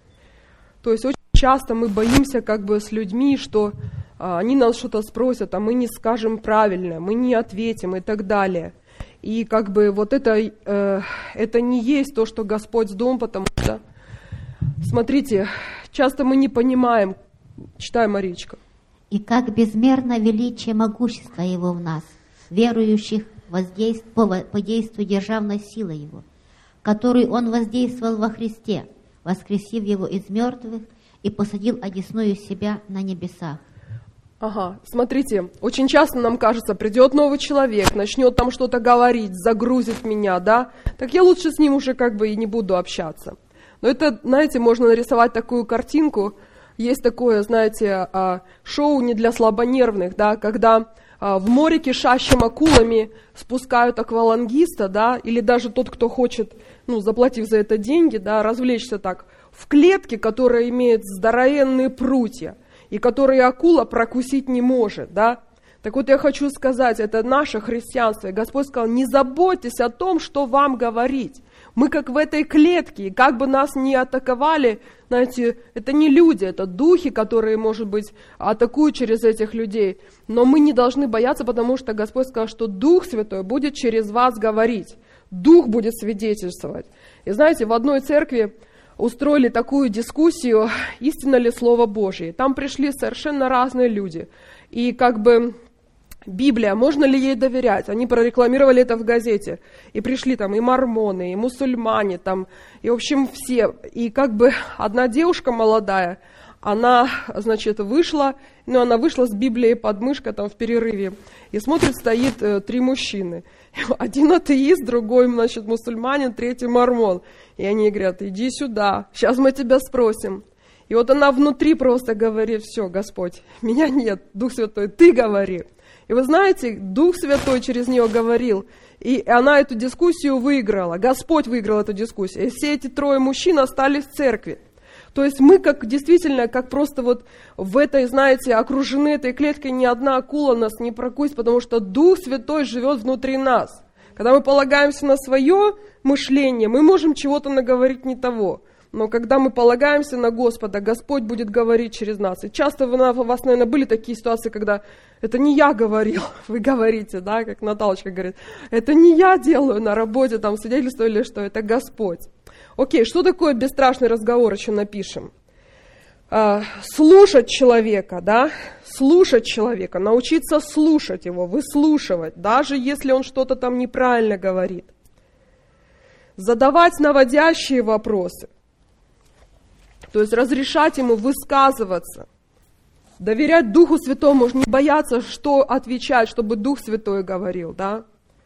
То есть очень часто мы боимся как бы с людьми, что а, они нас что-то спросят, а мы не скажем правильно, мы не ответим и так далее. И как бы вот это, э, это не есть то, что Господь с домом, потому что, смотрите, часто мы не понимаем, читай, Маричка. И как безмерно величие могущества Его в нас, верующих воздейств... по, по действию державной силы Его, которую Он воздействовал во Христе, воскресив Его из мертвых и посадил одесную себя на небесах. Ага, смотрите, очень часто нам кажется, придет новый человек, начнет там что-то говорить, загрузит меня, да, так я лучше с ним уже как бы и не буду общаться. Но это, знаете, можно нарисовать такую картинку, есть такое, знаете, шоу не для слабонервных, да, когда в море, кишащим акулами, спускают аквалангиста, да, или даже тот, кто хочет, ну, заплатив за это деньги, да, развлечься так, в клетке, которая имеет здоровенные прутья, и которые акула прокусить не может, да? Так вот я хочу сказать, это наше христианство. И Господь сказал, не заботьтесь о том, что вам говорить. Мы как в этой клетке, и как бы нас ни атаковали, знаете, это не люди, это духи, которые, может быть, атакуют через этих людей. Но мы не должны бояться, потому что Господь сказал, что Дух Святой будет через вас говорить. Дух будет свидетельствовать. И знаете, в одной церкви устроили такую дискуссию, истинно ли Слово Божье. Там пришли совершенно разные люди. И как бы Библия, можно ли ей доверять? Они прорекламировали это в газете. И пришли там и мормоны, и мусульмане, там, и в общем все. И как бы одна девушка молодая, она, значит, вышла, ну, она вышла с Библией под мышкой там в перерыве, и смотрит, стоит э, три мужчины. Один атеист, другой, значит, мусульманин, третий мормон. И они говорят, иди сюда, сейчас мы тебя спросим. И вот она внутри просто говорит, все, Господь, меня нет, Дух Святой, ты говори. И вы знаете, Дух Святой через нее говорил, и она эту дискуссию выиграла, Господь выиграл эту дискуссию. И все эти трое мужчин остались в церкви. То есть мы как действительно, как просто вот в этой, знаете, окружены этой клеткой, ни одна акула нас не прокусит, потому что Дух Святой живет внутри нас. Когда мы полагаемся на свое мышление, мы можем чего-то наговорить не того. Но когда мы полагаемся на Господа, Господь будет говорить через нас. И часто у вас, наверное, были такие ситуации, когда это не я говорил, вы говорите, да, как Наталочка говорит, это не я делаю на работе, там свидетельство или что, это Господь. Окей, что такое бесстрашный разговор, еще напишем. А, слушать человека, да, слушать человека, научиться слушать его, выслушивать, даже если он что-то там неправильно говорит. Задавать наводящие вопросы. То есть разрешать ему высказываться, доверять Духу Святому, не бояться, что отвечать, чтобы Дух Святой говорил, да?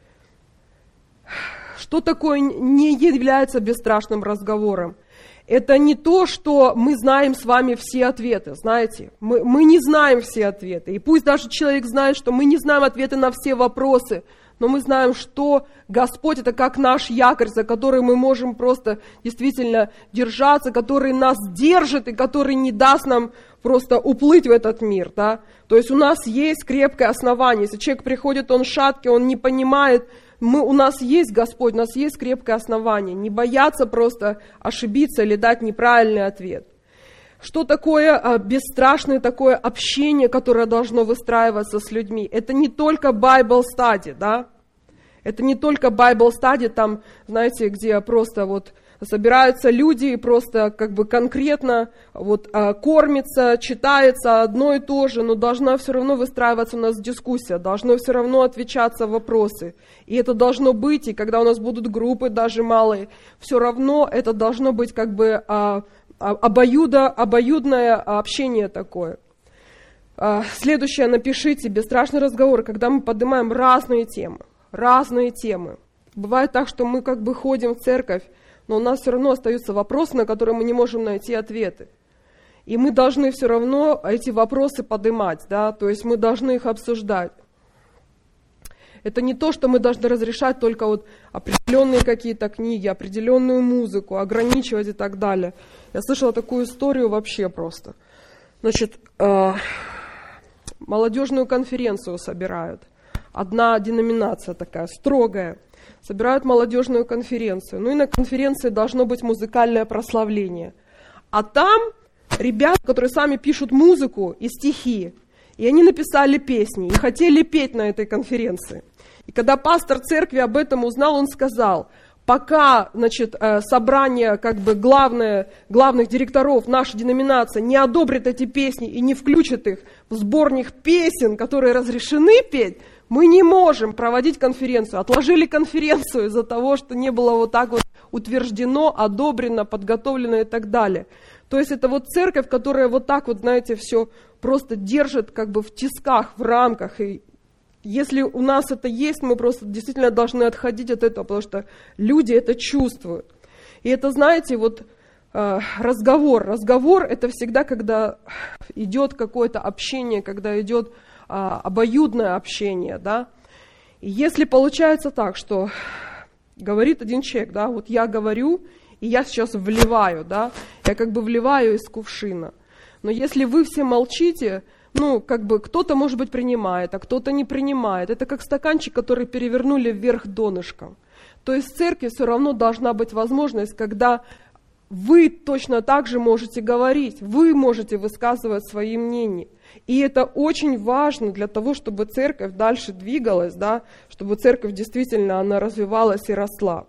Что такое не является бесстрашным разговором? Это не то, что мы знаем с вами все ответы, знаете, мы, мы не знаем все ответы. И пусть даже человек знает, что мы не знаем ответы на все вопросы, но мы знаем, что Господь это как наш якорь, за который мы можем просто действительно держаться, который нас держит и который не даст нам просто уплыть в этот мир. Да? То есть у нас есть крепкое основание. Если человек приходит, он шаткий, он не понимает, мы, у нас есть Господь, у нас есть крепкое основание. Не бояться просто ошибиться или дать неправильный ответ. Что такое а, бесстрашное такое общение, которое должно выстраиваться с людьми? Это не только Bible study, да? Это не только Bible study, там, знаете, где просто вот собираются люди и просто как бы конкретно вот а, кормится, читается одно и то же, но должна все равно выстраиваться у нас дискуссия, должно все равно отвечаться вопросы. И это должно быть, и когда у нас будут группы даже малые, все равно это должно быть как бы... А, Обоюдо, обоюдное общение такое. Следующее напишите, бесстрашный разговор, когда мы поднимаем разные темы, разные темы. Бывает так, что мы как бы ходим в церковь, но у нас все равно остаются вопросы, на которые мы не можем найти ответы. И мы должны все равно эти вопросы поднимать, да, то есть мы должны их обсуждать. Это не то, что мы должны разрешать только вот определенные какие-то книги, определенную музыку, ограничивать и так далее. Я слышала такую историю вообще просто. Значит, э, молодежную конференцию собирают. Одна деноминация такая, строгая. Собирают молодежную конференцию. Ну и на конференции должно быть музыкальное прославление. А там ребята, которые сами пишут музыку и стихи, и они написали песни, и хотели петь на этой конференции. И когда пастор церкви об этом узнал, он сказал, пока, значит, собрание, как бы главное, главных директоров нашей деноминации не одобрит эти песни и не включит их в сборник песен, которые разрешены петь, мы не можем проводить конференцию. Отложили конференцию из-за того, что не было вот так вот утверждено, одобрено, подготовлено и так далее. То есть это вот церковь, которая вот так вот, знаете, все просто держит как бы в тисках, в рамках. И если у нас это есть, мы просто действительно должны отходить от этого, потому что люди это чувствуют. И это, знаете, вот разговор. Разговор это всегда, когда идет какое-то общение, когда идет обоюдное общение, да. И если получается так, что говорит один человек, да, вот я говорю, И я сейчас вливаю, да, я как бы вливаю из кувшина. Но если вы все молчите, ну, как бы кто-то, может быть, принимает, а кто-то не принимает. Это как стаканчик, который перевернули вверх донышком. То есть в церкви все равно должна быть возможность, когда вы точно так же можете говорить, вы можете высказывать свои мнения. И это очень важно для того, чтобы церковь дальше двигалась, да, чтобы церковь действительно она развивалась и росла.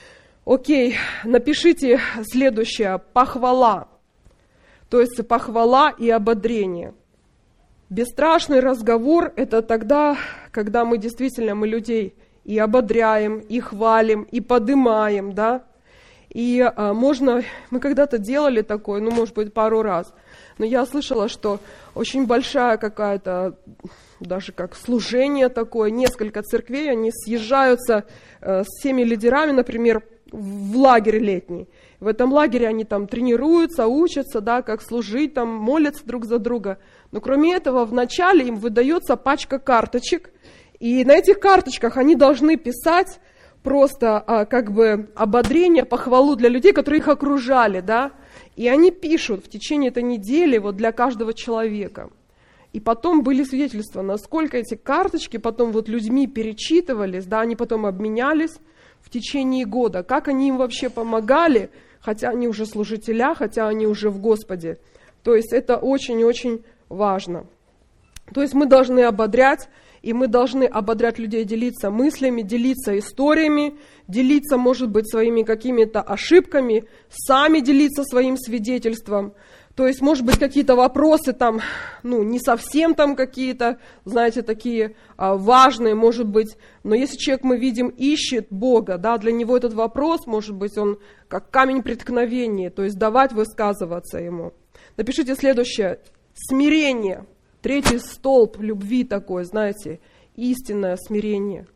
Окей, напишите следующее, похвала. То есть похвала и ободрение. Бесстрашный разговор – это тогда, когда мы действительно мы людей и ободряем, и хвалим, и подымаем, да. И а, можно, мы когда-то делали такое, ну, может быть, пару раз, но я слышала, что очень большая какая-то, даже как служение такое, несколько церквей, они съезжаются э, с всеми лидерами, например, в лагерь летний. В этом лагере они там тренируются, учатся, да, как служить, там, молятся друг за друга. Но кроме этого, вначале им выдается пачка карточек, и на этих карточках они должны писать просто а, как бы ободрение, похвалу для людей, которые их окружали, да. И они пишут в течение этой недели вот для каждого человека. И потом были свидетельства, насколько эти карточки потом вот людьми перечитывались, да, они потом обменялись в течение года, как они им вообще помогали, хотя они уже служителя, хотя они уже в Господе. То есть это очень-очень важно. То есть мы должны ободрять, и мы должны ободрять людей, делиться мыслями, делиться историями, делиться, может быть, своими какими-то ошибками, сами делиться своим свидетельством. То есть, может быть, какие-то вопросы там, ну, не совсем там какие-то, знаете, такие а, важные, может быть. Но если человек, мы видим, ищет Бога, да, для него этот вопрос, может быть, он как камень преткновения, то есть давать высказываться ему. Напишите следующее. Смирение. Третий столб любви такой, знаете, истинное смирение.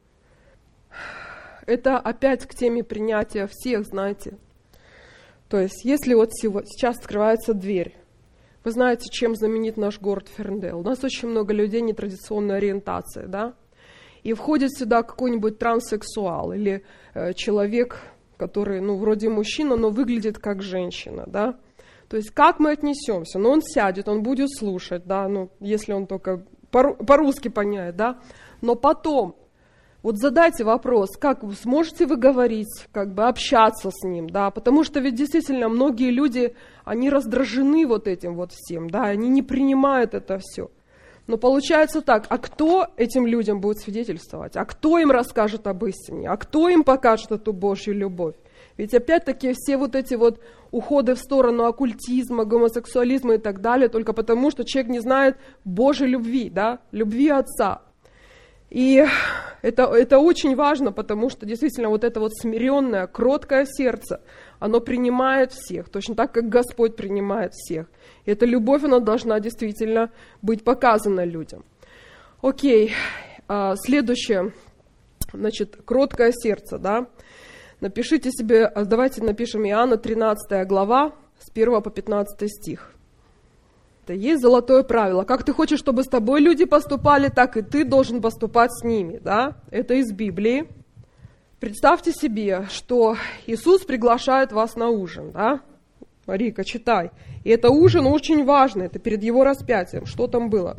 Это опять к теме принятия всех, знаете. То есть, если вот сейчас открывается дверь, вы знаете, чем знаменит наш город Ферндейл. У нас очень много людей нетрадиционной ориентации, да? И входит сюда какой-нибудь транссексуал или э, человек, который, ну, вроде мужчина, но выглядит как женщина, да? То есть, как мы отнесемся? Ну, он сядет, он будет слушать, да, ну, если он только по-русски понять, да? Но потом, вот задайте вопрос, как сможете вы говорить, как бы общаться с ним, да, потому что ведь действительно многие люди, они раздражены вот этим вот всем, да, они не принимают это все. Но получается так, а кто этим людям будет свидетельствовать? А кто им расскажет об истине? А кто им покажет эту Божью любовь? Ведь опять-таки все вот эти вот уходы в сторону оккультизма, гомосексуализма и так далее, только потому, что человек не знает Божьей любви, да, любви Отца. И это, это очень важно, потому что действительно вот это вот смиренное, кроткое сердце, оно принимает всех, точно так, как Господь принимает всех. И эта любовь, она должна действительно быть показана людям. Окей, следующее, значит, кроткое сердце, да. Напишите себе, давайте напишем Иоанна тринадцатая глава, с первого по пятнадцатый стих. Есть золотое правило. Как ты хочешь, чтобы с тобой люди поступали, так и ты должен поступать с ними. Да? Это из Библии. Представьте себе, что Иисус приглашает вас на ужин. Да? Марика, читай. И это ужин очень важный. Это перед его распятием. Что там было?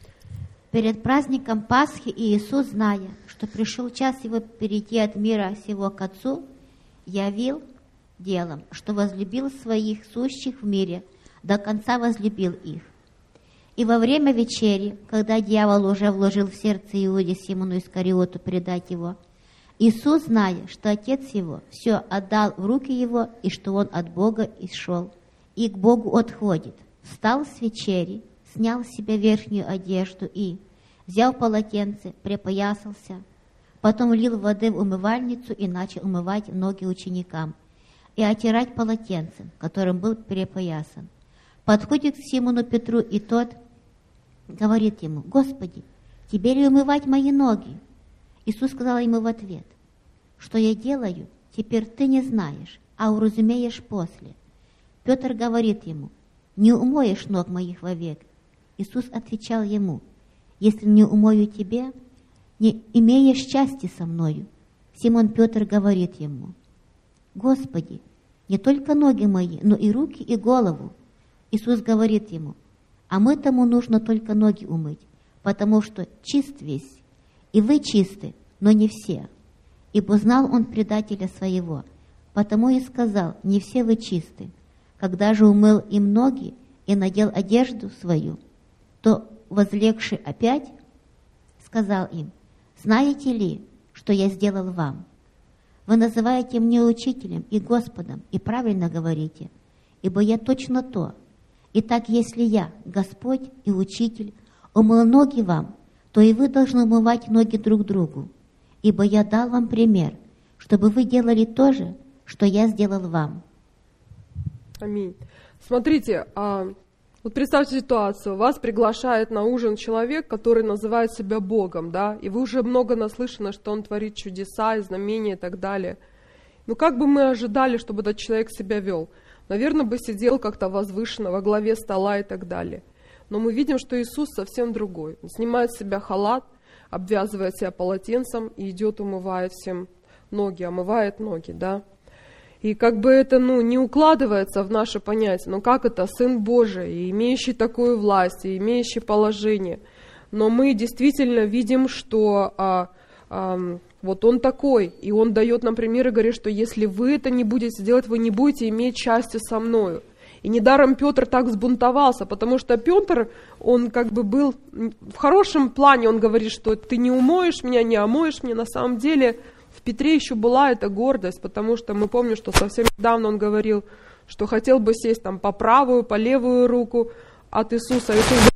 Перед праздником Пасхи Иисус, зная, что пришел час его перейти от мира сего к Отцу, явил делом, что возлюбил своих сущих в мире, до конца возлюбил их. И во время вечери, когда дьявол уже вложил в сердце Иуде Симону Искариоту предать его, Иисус, зная, что Отец его все отдал в руки его, и что он от Бога исшел, и к Богу отходит, встал с вечери, снял с себя верхнюю одежду и, взяв полотенце, припоясался, потом лил воды в умывальницу и начал умывать ноги ученикам и отирать полотенцем, которым был припоясан. Подходит к Симону Петру, и тот говорит ему: «Господи, тебе ли умывать мои ноги?» Иисус сказал ему в ответ: «Что я делаю, теперь ты не знаешь, а уразумеешь после». Петр говорит ему: «Не умоешь ног моих вовек». Иисус отвечал ему: «Если не умою тебе, не имеешь счастья со мною». Симон Петр говорит ему: «Господи, не только ноги мои, но и руки, и голову. Иисус говорит ему: а мытому нужно только ноги умыть, потому что чист весь, и вы чисты, но не все. Ибо знал он предателя своего, потому и сказал: не все вы чисты. Когда же умыл им ноги и надел одежду свою, то, возлегши опять, сказал им: знаете ли, что я сделал вам? Вы называете меня учителем и Господом, и правильно говорите, ибо я точно то. Итак, если я, Господь и Учитель, умыл ноги вам, то и вы должны умывать ноги друг другу, ибо я дал вам пример, чтобы вы делали то же, что я сделал вам. Аминь. Смотрите, а, вот представьте ситуацию. Вас приглашает на ужин человек, который называет себя Богом, да, и вы уже много наслышаны, что он творит чудеса и знамения и так далее. Ну как бы мы ожидали, чтобы этот человек себя вел? Наверное, бы сидел как-то возвышенно во главе стола и так далее. Но мы видим, что Иисус совсем другой. Он снимает с себя халат, обвязывает себя полотенцем и идет, умывает всем ноги, омывает ноги, да. И как бы это, ну, не укладывается в наше понятие. Ну как это Сын Божий, и имеющий такую власть, и имеющий положение. Но мы действительно видим, что а, а, вот Он такой, и Он дает нам пример и говорит, что если вы это не будете делать, вы не будете иметь счастья со мною. И недаром Петр так взбунтовался, потому что Петр, он как бы был в хорошем плане, он говорит, что ты не умоешь меня, не омоешь меня. На самом деле в Петре еще была эта гордость, потому что мы помним, что совсем недавно он говорил, что хотел бы сесть там по правую, по левую руку от Иисуса. Иисус говорит: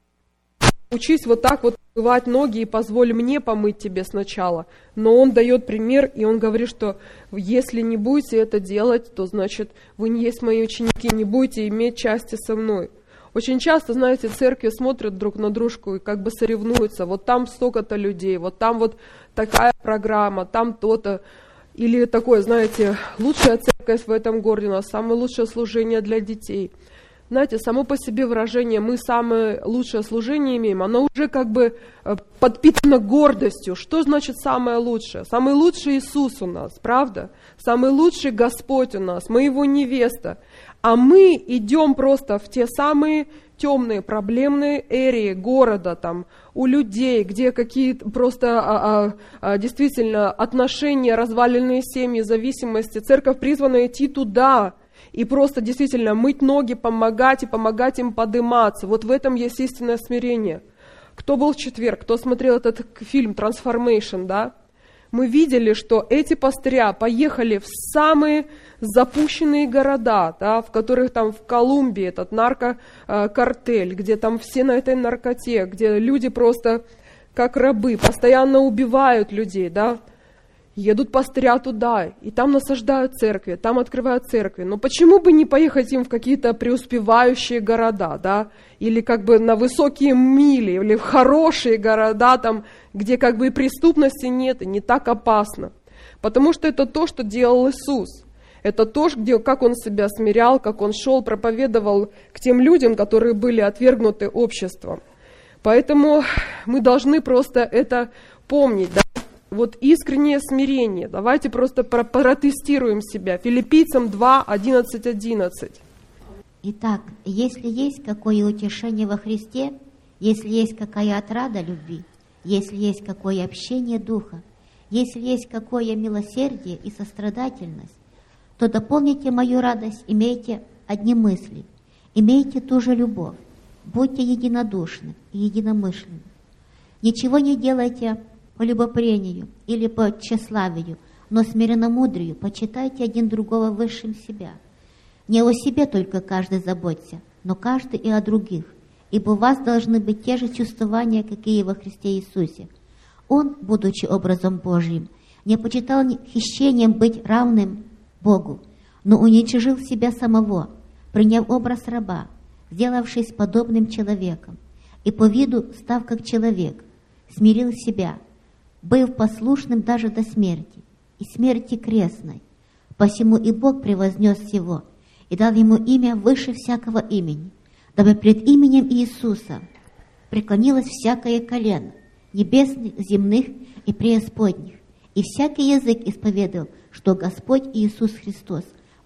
учись вот так вот умывать ноги и позволь мне помыть тебе сначала. Но он дает пример, и он говорит, что если не будете это делать, то значит вы не есть мои ученики, не будете иметь счастья со мной. Очень часто, знаете, церкви смотрят друг на дружку и как бы соревнуются. Вот там столько-то людей, вот там вот такая программа, там то-то. Или такое, знаете, лучшая церковь в этом городе, у нас самое лучшее служение для детей. Знаете, само по себе выражение «мы самое лучшее служение имеем», оно уже как бы подпитано гордостью. Что значит самое лучшее? Самый лучший Иисус у нас, правда? Самый лучший Господь у нас, мы Его невеста. А мы идем просто в те самые темные, проблемные эрии города, там, у людей, где какие-то просто а, а, а, действительно отношения, разваленные семьи, зависимости. Церковь призвана идти туда и просто действительно мыть ноги, помогать и помогать им подниматься. Вот в этом есть истинное смирение. Кто был в четверг, кто смотрел этот фильм «Трансформейшн», да? Мы видели, что эти пастыря поехали в самые запущенные города, да, в которых там в Колумбии этот наркокартель, где там все на этой наркоте, где люди просто как рабы, постоянно убивают людей, да. Едут пастыря туда, и там насаждают церкви, там открывают церкви. Но почему бы не поехать им в какие-то преуспевающие города, да? Или как бы на высокие мили, или в хорошие города, там, где как бы и преступности нет, и не так опасно. Потому что это то, что делал Иисус. Это то, где, как Он себя смирял, как Он шел, проповедовал к тем людям, которые были отвергнуты обществом. Поэтому мы должны просто это помнить, да? Вот искреннее смирение. Давайте просто протестируем себя. Филиппийцам два, одиннадцать, одиннадцать. Итак, если есть какое утешение во Христе, если есть какая отрада любви, если есть какое общение Духа, если есть какое милосердие и сострадательность, то дополните мою радость, имейте одни мысли, имейте ту же любовь, будьте единодушны и единомышленны. Ничего не делайте по любопрению или по тщеславию, но смиренно-мудрию почитайте один другого высшим себя. Не о себе только каждый заботься, но каждый и о других, ибо у вас должны быть те же чувствования, какие во Христе Иисусе. Он, будучи образом Божьим, не почитал хищением быть равным Богу, но уничижил себя самого, приняв образ раба, сделавшись подобным человеком, и по виду, став как человек, смирил себя, быв послушным даже до смерти, и смерти крестной. Посему и Бог превознес его, и дал ему имя выше всякого имени, дабы пред именем Иисуса преклонилось всякое колено, небесных, земных и преисподних, и всякий язык исповедовал, что Господь Иисус Христос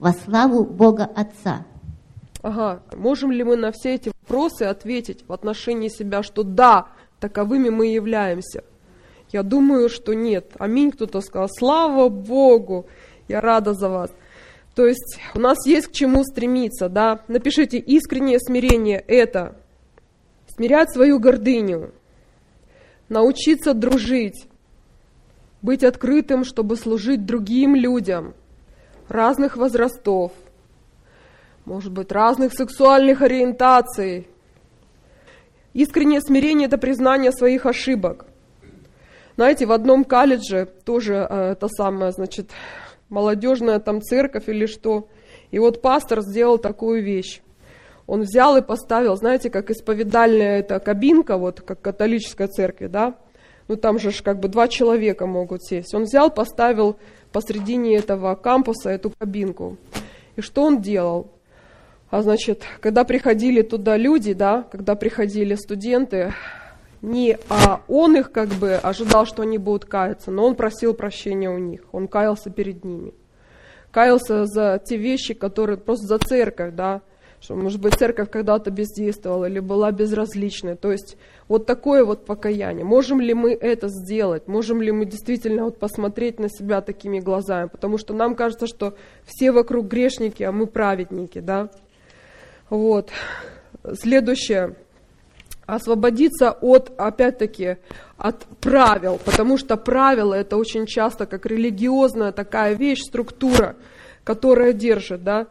во славу Бога Отца. Ага, можем ли мы на все эти вопросы ответить в отношении себя, что да, таковыми мы являемся? Я думаю, что нет. Аминь, кто-то сказал, слава Богу, я рада за вас. То есть у нас есть к чему стремиться, да? Напишите, искреннее смирение – это смирять свою гордыню, научиться дружить, быть открытым, чтобы служить другим людям разных возрастов, может быть, разных сексуальных ориентаций. Искреннее смирение – это признание своих ошибок. Знаете, в одном колледже тоже э, это самое, значит, молодежная там церковь или что. И вот пастор сделал такую вещь. Он взял и поставил, знаете, как исповедальная эта кабинка, вот как в католической церкви, да? Ну там же как бы два человека могут сесть. Он взял, поставил посредине этого кампуса эту кабинку. И что он делал? А значит, когда приходили туда люди, да, когда приходили студенты, не а он их как бы ожидал, что они будут каяться, но он просил прощения у них, он каялся перед ними. Каялся за те вещи, которые просто за церковь, да, что, может быть, церковь когда-то бездействовала или была безразличной. То есть вот такое вот покаяние. Можем ли мы это сделать? Можем ли мы действительно вот посмотреть на себя такими глазами? Потому что нам кажется, что все вокруг грешники, а мы праведники, да. Вот. Следующее. Освободиться от, опять-таки, от правил, потому что правила это очень часто как религиозная такая вещь, структура, которая держит, да.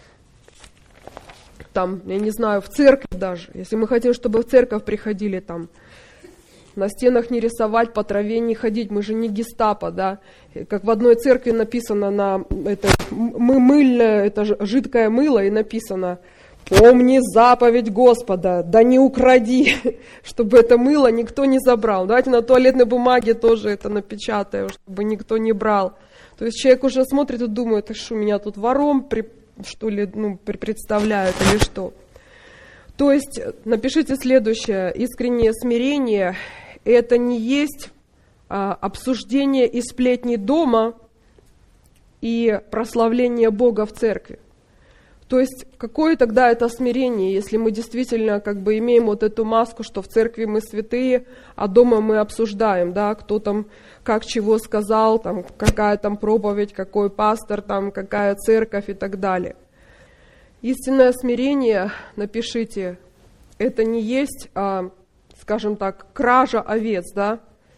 Там, я не знаю, в церкви даже, если мы хотим, чтобы в церковь приходили, там, на стенах не рисовать, по траве не ходить, мы же не гестапо, да, как в одной церкви написано на, это, мы мыльное, это жидкое мыло, и написано, помни заповедь Господа, да не укради, чтобы это мыло никто не забрал. Давайте на туалетной бумаге тоже это напечатаем, чтобы никто не брал. То есть человек уже смотрит и думает, а что, меня тут вором при, что ли, ну, представляют или что. То есть напишите следующее. Искреннее смирение – это не есть а, обсуждение и сплетни дома и прославление Бога в церкви. То есть какое тогда это смирение, если мы действительно как бы имеем вот эту маску, что в церкви мы святые, а дома мы обсуждаем, да, кто там как чего сказал, там, какая там проповедь, какой пастор, там, какая церковь и так далее. Истинное смирение, напишите, это не есть, а, скажем так, кража овец, да.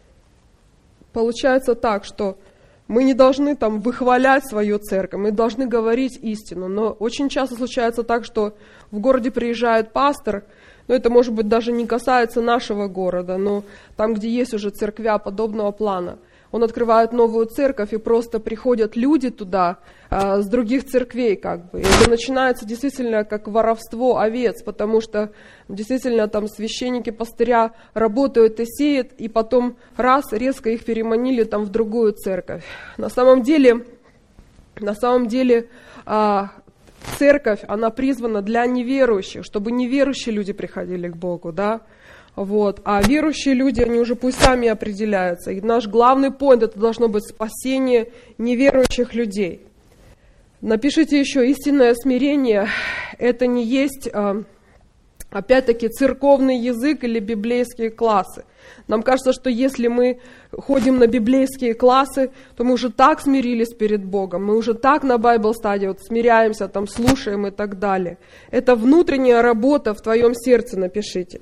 Получается так, что мы не должны там выхвалять свою церковь, мы должны говорить истину. Но очень часто случается так, что в городе приезжает пастор, но это, может быть, даже не касается нашего города, но там, где есть уже церквя подобного плана. Он открывает новую церковь, и просто приходят люди туда а, с других церквей, как бы. И это начинается действительно как воровство овец, потому что действительно там священники, пастыря работают и сеют, и потом раз резко их переманили там в другую церковь. На самом деле, на самом деле а, церковь, она призвана для неверующих, чтобы неверующие люди приходили к Богу, да. Вот. А верующие люди, они уже пусть сами определяются. И наш главный поинт, это должно быть спасение неверующих людей. Напишите еще, истинное смирение, это не есть, опять-таки, церковный язык или библейские классы. Нам кажется, что если мы ходим на библейские классы, то мы уже так смирились перед Богом, мы уже так на Bible Study вот смиряемся, там, слушаем и так далее. Это внутренняя работа в твоем сердце, напишите.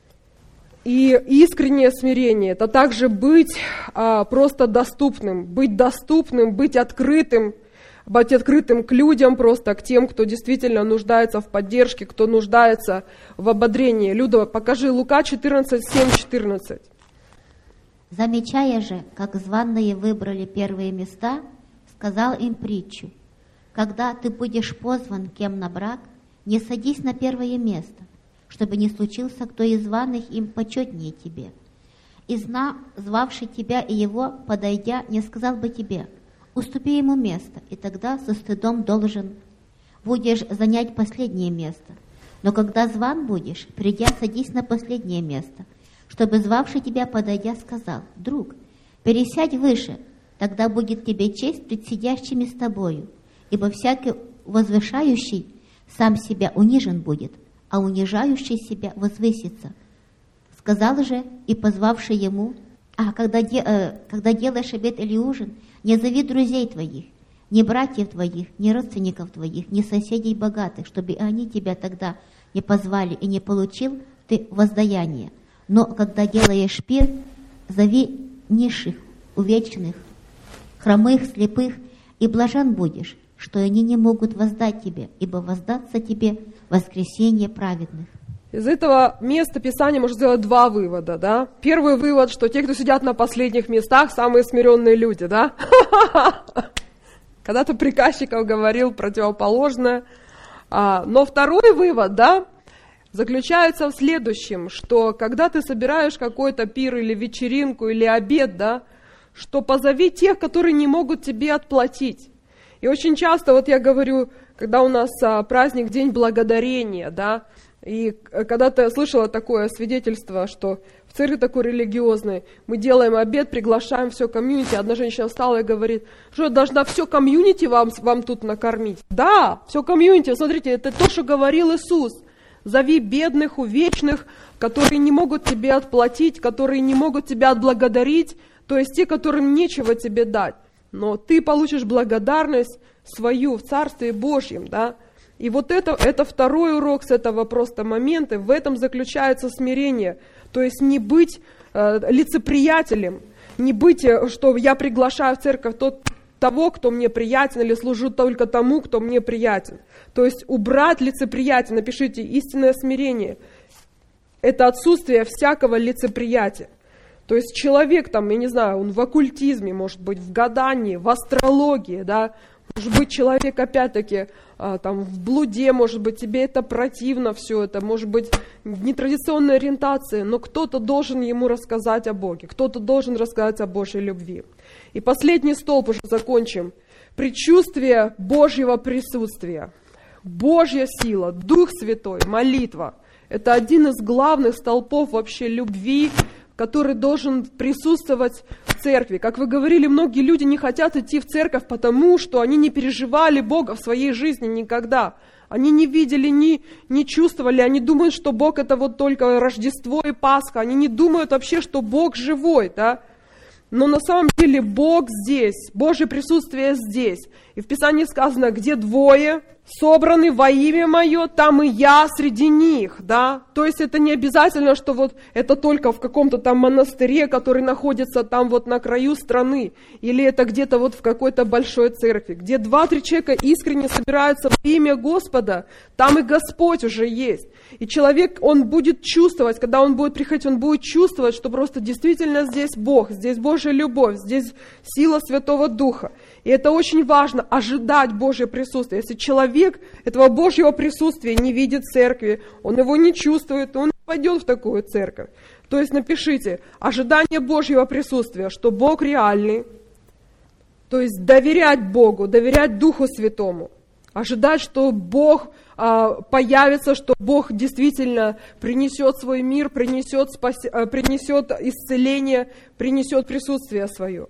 И искреннее смирение – это также быть а, просто доступным, быть доступным, быть открытым, быть открытым к людям, просто к тем, кто действительно нуждается в поддержке, кто нуждается в ободрении. Люда, покажи Лука четырнадцать, семь, четырнадцать. Замечая же, как званые выбрали первые места, сказал им притчу. Когда ты будешь позван кем на брак, не садись на первое место, чтобы не случился кто из званых им почетнее тебе. И зна, звавший тебя и его, подойдя, не сказал бы тебе, уступи ему место, и тогда со стыдом должен будешь занять последнее место. Но когда зван будешь, придя, садись на последнее место, чтобы звавший тебя, подойдя, сказал, друг, пересядь выше, тогда будет тебе честь пред сидящими с тобою, ибо всякий, возвышающий сам себя унижен будет, а унижающий себя возвысится. Сказал же и позвавший ему: а когда, де, э, когда делаешь обед или ужин, не зови друзей твоих, ни братьев твоих, ни родственников твоих, ни соседей богатых, чтобы они тебя тогда не позвали и не получил ты воздаяние. Но когда делаешь пир, зови низших, увечных, хромых, слепых, и блажен будешь, что они не могут воздать тебе, ибо воздастся тебе воскресение праведных. Из этого места Писания можно сделать два вывода, да? Первый вывод, что те, кто сидят на последних местах, самые смиренные люди, да? Когда-то приказчиков говорил противоположное. Но второй вывод, да, заключается в следующем, что когда ты собираешь какой-то пир или вечеринку или обед, да, что позови тех, которые не могут тебе отплатить. И очень часто, вот я говорю, когда у нас а, праздник День Благодарения, да, и когда-то я слышала такое свидетельство, что в церкви такой религиозной мы делаем обед, приглашаем все комьюнити. Одна женщина встала и говорит: что я должна все комьюнити вам, вам тут накормить? Да, все комьюнити, смотрите, это то, что говорил Иисус. Зови бедных, увечных, которые не могут тебе отплатить, которые не могут тебя отблагодарить, то есть те, которым нечего тебе дать. Но ты получишь благодарность свою в Царстве Божьем, да. И вот это, это второй урок с этого просто момента, в этом заключается смирение. То есть не быть э, лицеприятелем, не быть, что я приглашаю в церковь тот, того, кто мне приятен, или служу только тому, кто мне приятен. То есть убрать лицеприятие, напишите, истинное смирение. Это отсутствие всякого лицеприятия. То есть человек там, я не знаю, он в оккультизме, может быть, в гадании, в астрологии, да, может быть, человек опять-таки там в блуде, может быть, тебе это противно все это, может быть, нетрадиционная ориентация, но кто-то должен ему рассказать о Боге, кто-то должен рассказать о Божьей любви. И последний столб уже закончим. Предчувствие Божьего присутствия. Божья сила, Дух Святой, молитва. Это один из главных столпов вообще любви, который должен присутствовать в церкви. Как вы говорили, многие люди не хотят идти в церковь, потому что они не переживали Бога в своей жизни никогда. Они не видели, не, не чувствовали, они думают, что Бог это вот только Рождество и Пасха. Они не думают вообще, что Бог живой, да? Но на самом деле Бог здесь, Божье присутствие здесь. И в Писании сказано, где двое собраны во имя Мое, там и я среди них, да. То есть это не обязательно, что вот это только в каком-то там монастыре, который находится там вот на краю страны, или это где-то вот в какой-то большой церкви. Где два-три человека искренне собираются во имя Господа, там и Господь уже есть. И человек, он будет чувствовать, когда он будет приходить, он будет чувствовать, что просто действительно здесь Бог, здесь Божья любовь, здесь сила Святого Духа. И это очень важно, ожидать Божье присутствие. Если человек этого Божьего присутствия не видит в церкви, он его не чувствует, он не пойдет в такую церковь. То есть напишите, ожидание Божьего присутствия, что Бог реальный, то есть доверять Богу, доверять Духу Святому, ожидать, что Бог а, появится, что Бог действительно принесет свой мир, принесет, спаси, а, принесет исцеление, принесет присутствие свое.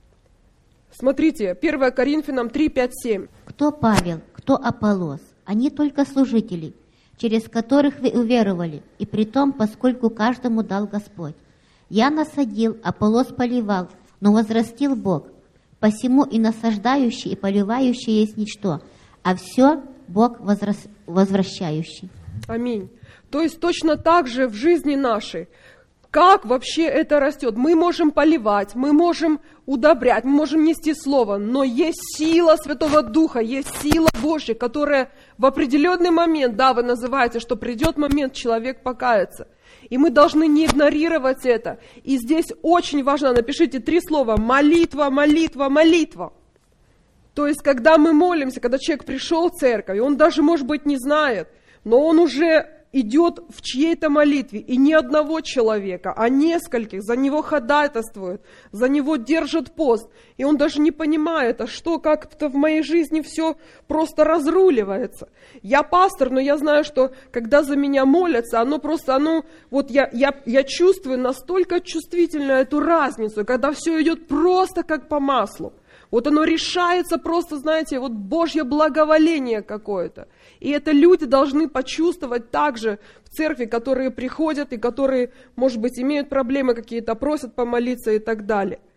Смотрите, первое Коринфянам три, пять, семь. Кто Павел, кто Аполлос? Они только служители, через которых вы уверовали, и притом, поскольку каждому дал Господь. Я насадил, Аполлос поливал, но возрастил Бог. Посему и насаждающий, и поливающий есть ничто, а все Бог возрас... возвращающий. Аминь. То есть точно так же в жизни нашей. Как вообще это растет? Мы можем поливать, мы можем удобрять, мы можем нести слово, но есть сила Святого Духа, есть сила Божья, которая в определенный момент, да, вы называете, что придет момент, человек покается. И мы должны не игнорировать это. И здесь очень важно, напишите три слова: молитва, молитва, молитва. То есть, когда мы молимся, когда человек пришел в церковь, он даже, может быть, не знает, но он уже идет в чьей-то молитве, и не одного человека, а нескольких, за него ходатайствуют, за него держат пост, и он даже не понимает, а что, как-то в моей жизни все просто разруливается. Я пастор, но я знаю, что когда за меня молятся, оно просто, оно, вот я, я, я чувствую настолько чувствительно эту разницу, когда все идет просто как по маслу. Вот оно решается просто, знаете, вот Божье благоволение какое-то. И это люди должны почувствовать также в церкви, которые приходят и которые, может быть, имеют проблемы какие-то, просят помолиться и так далее.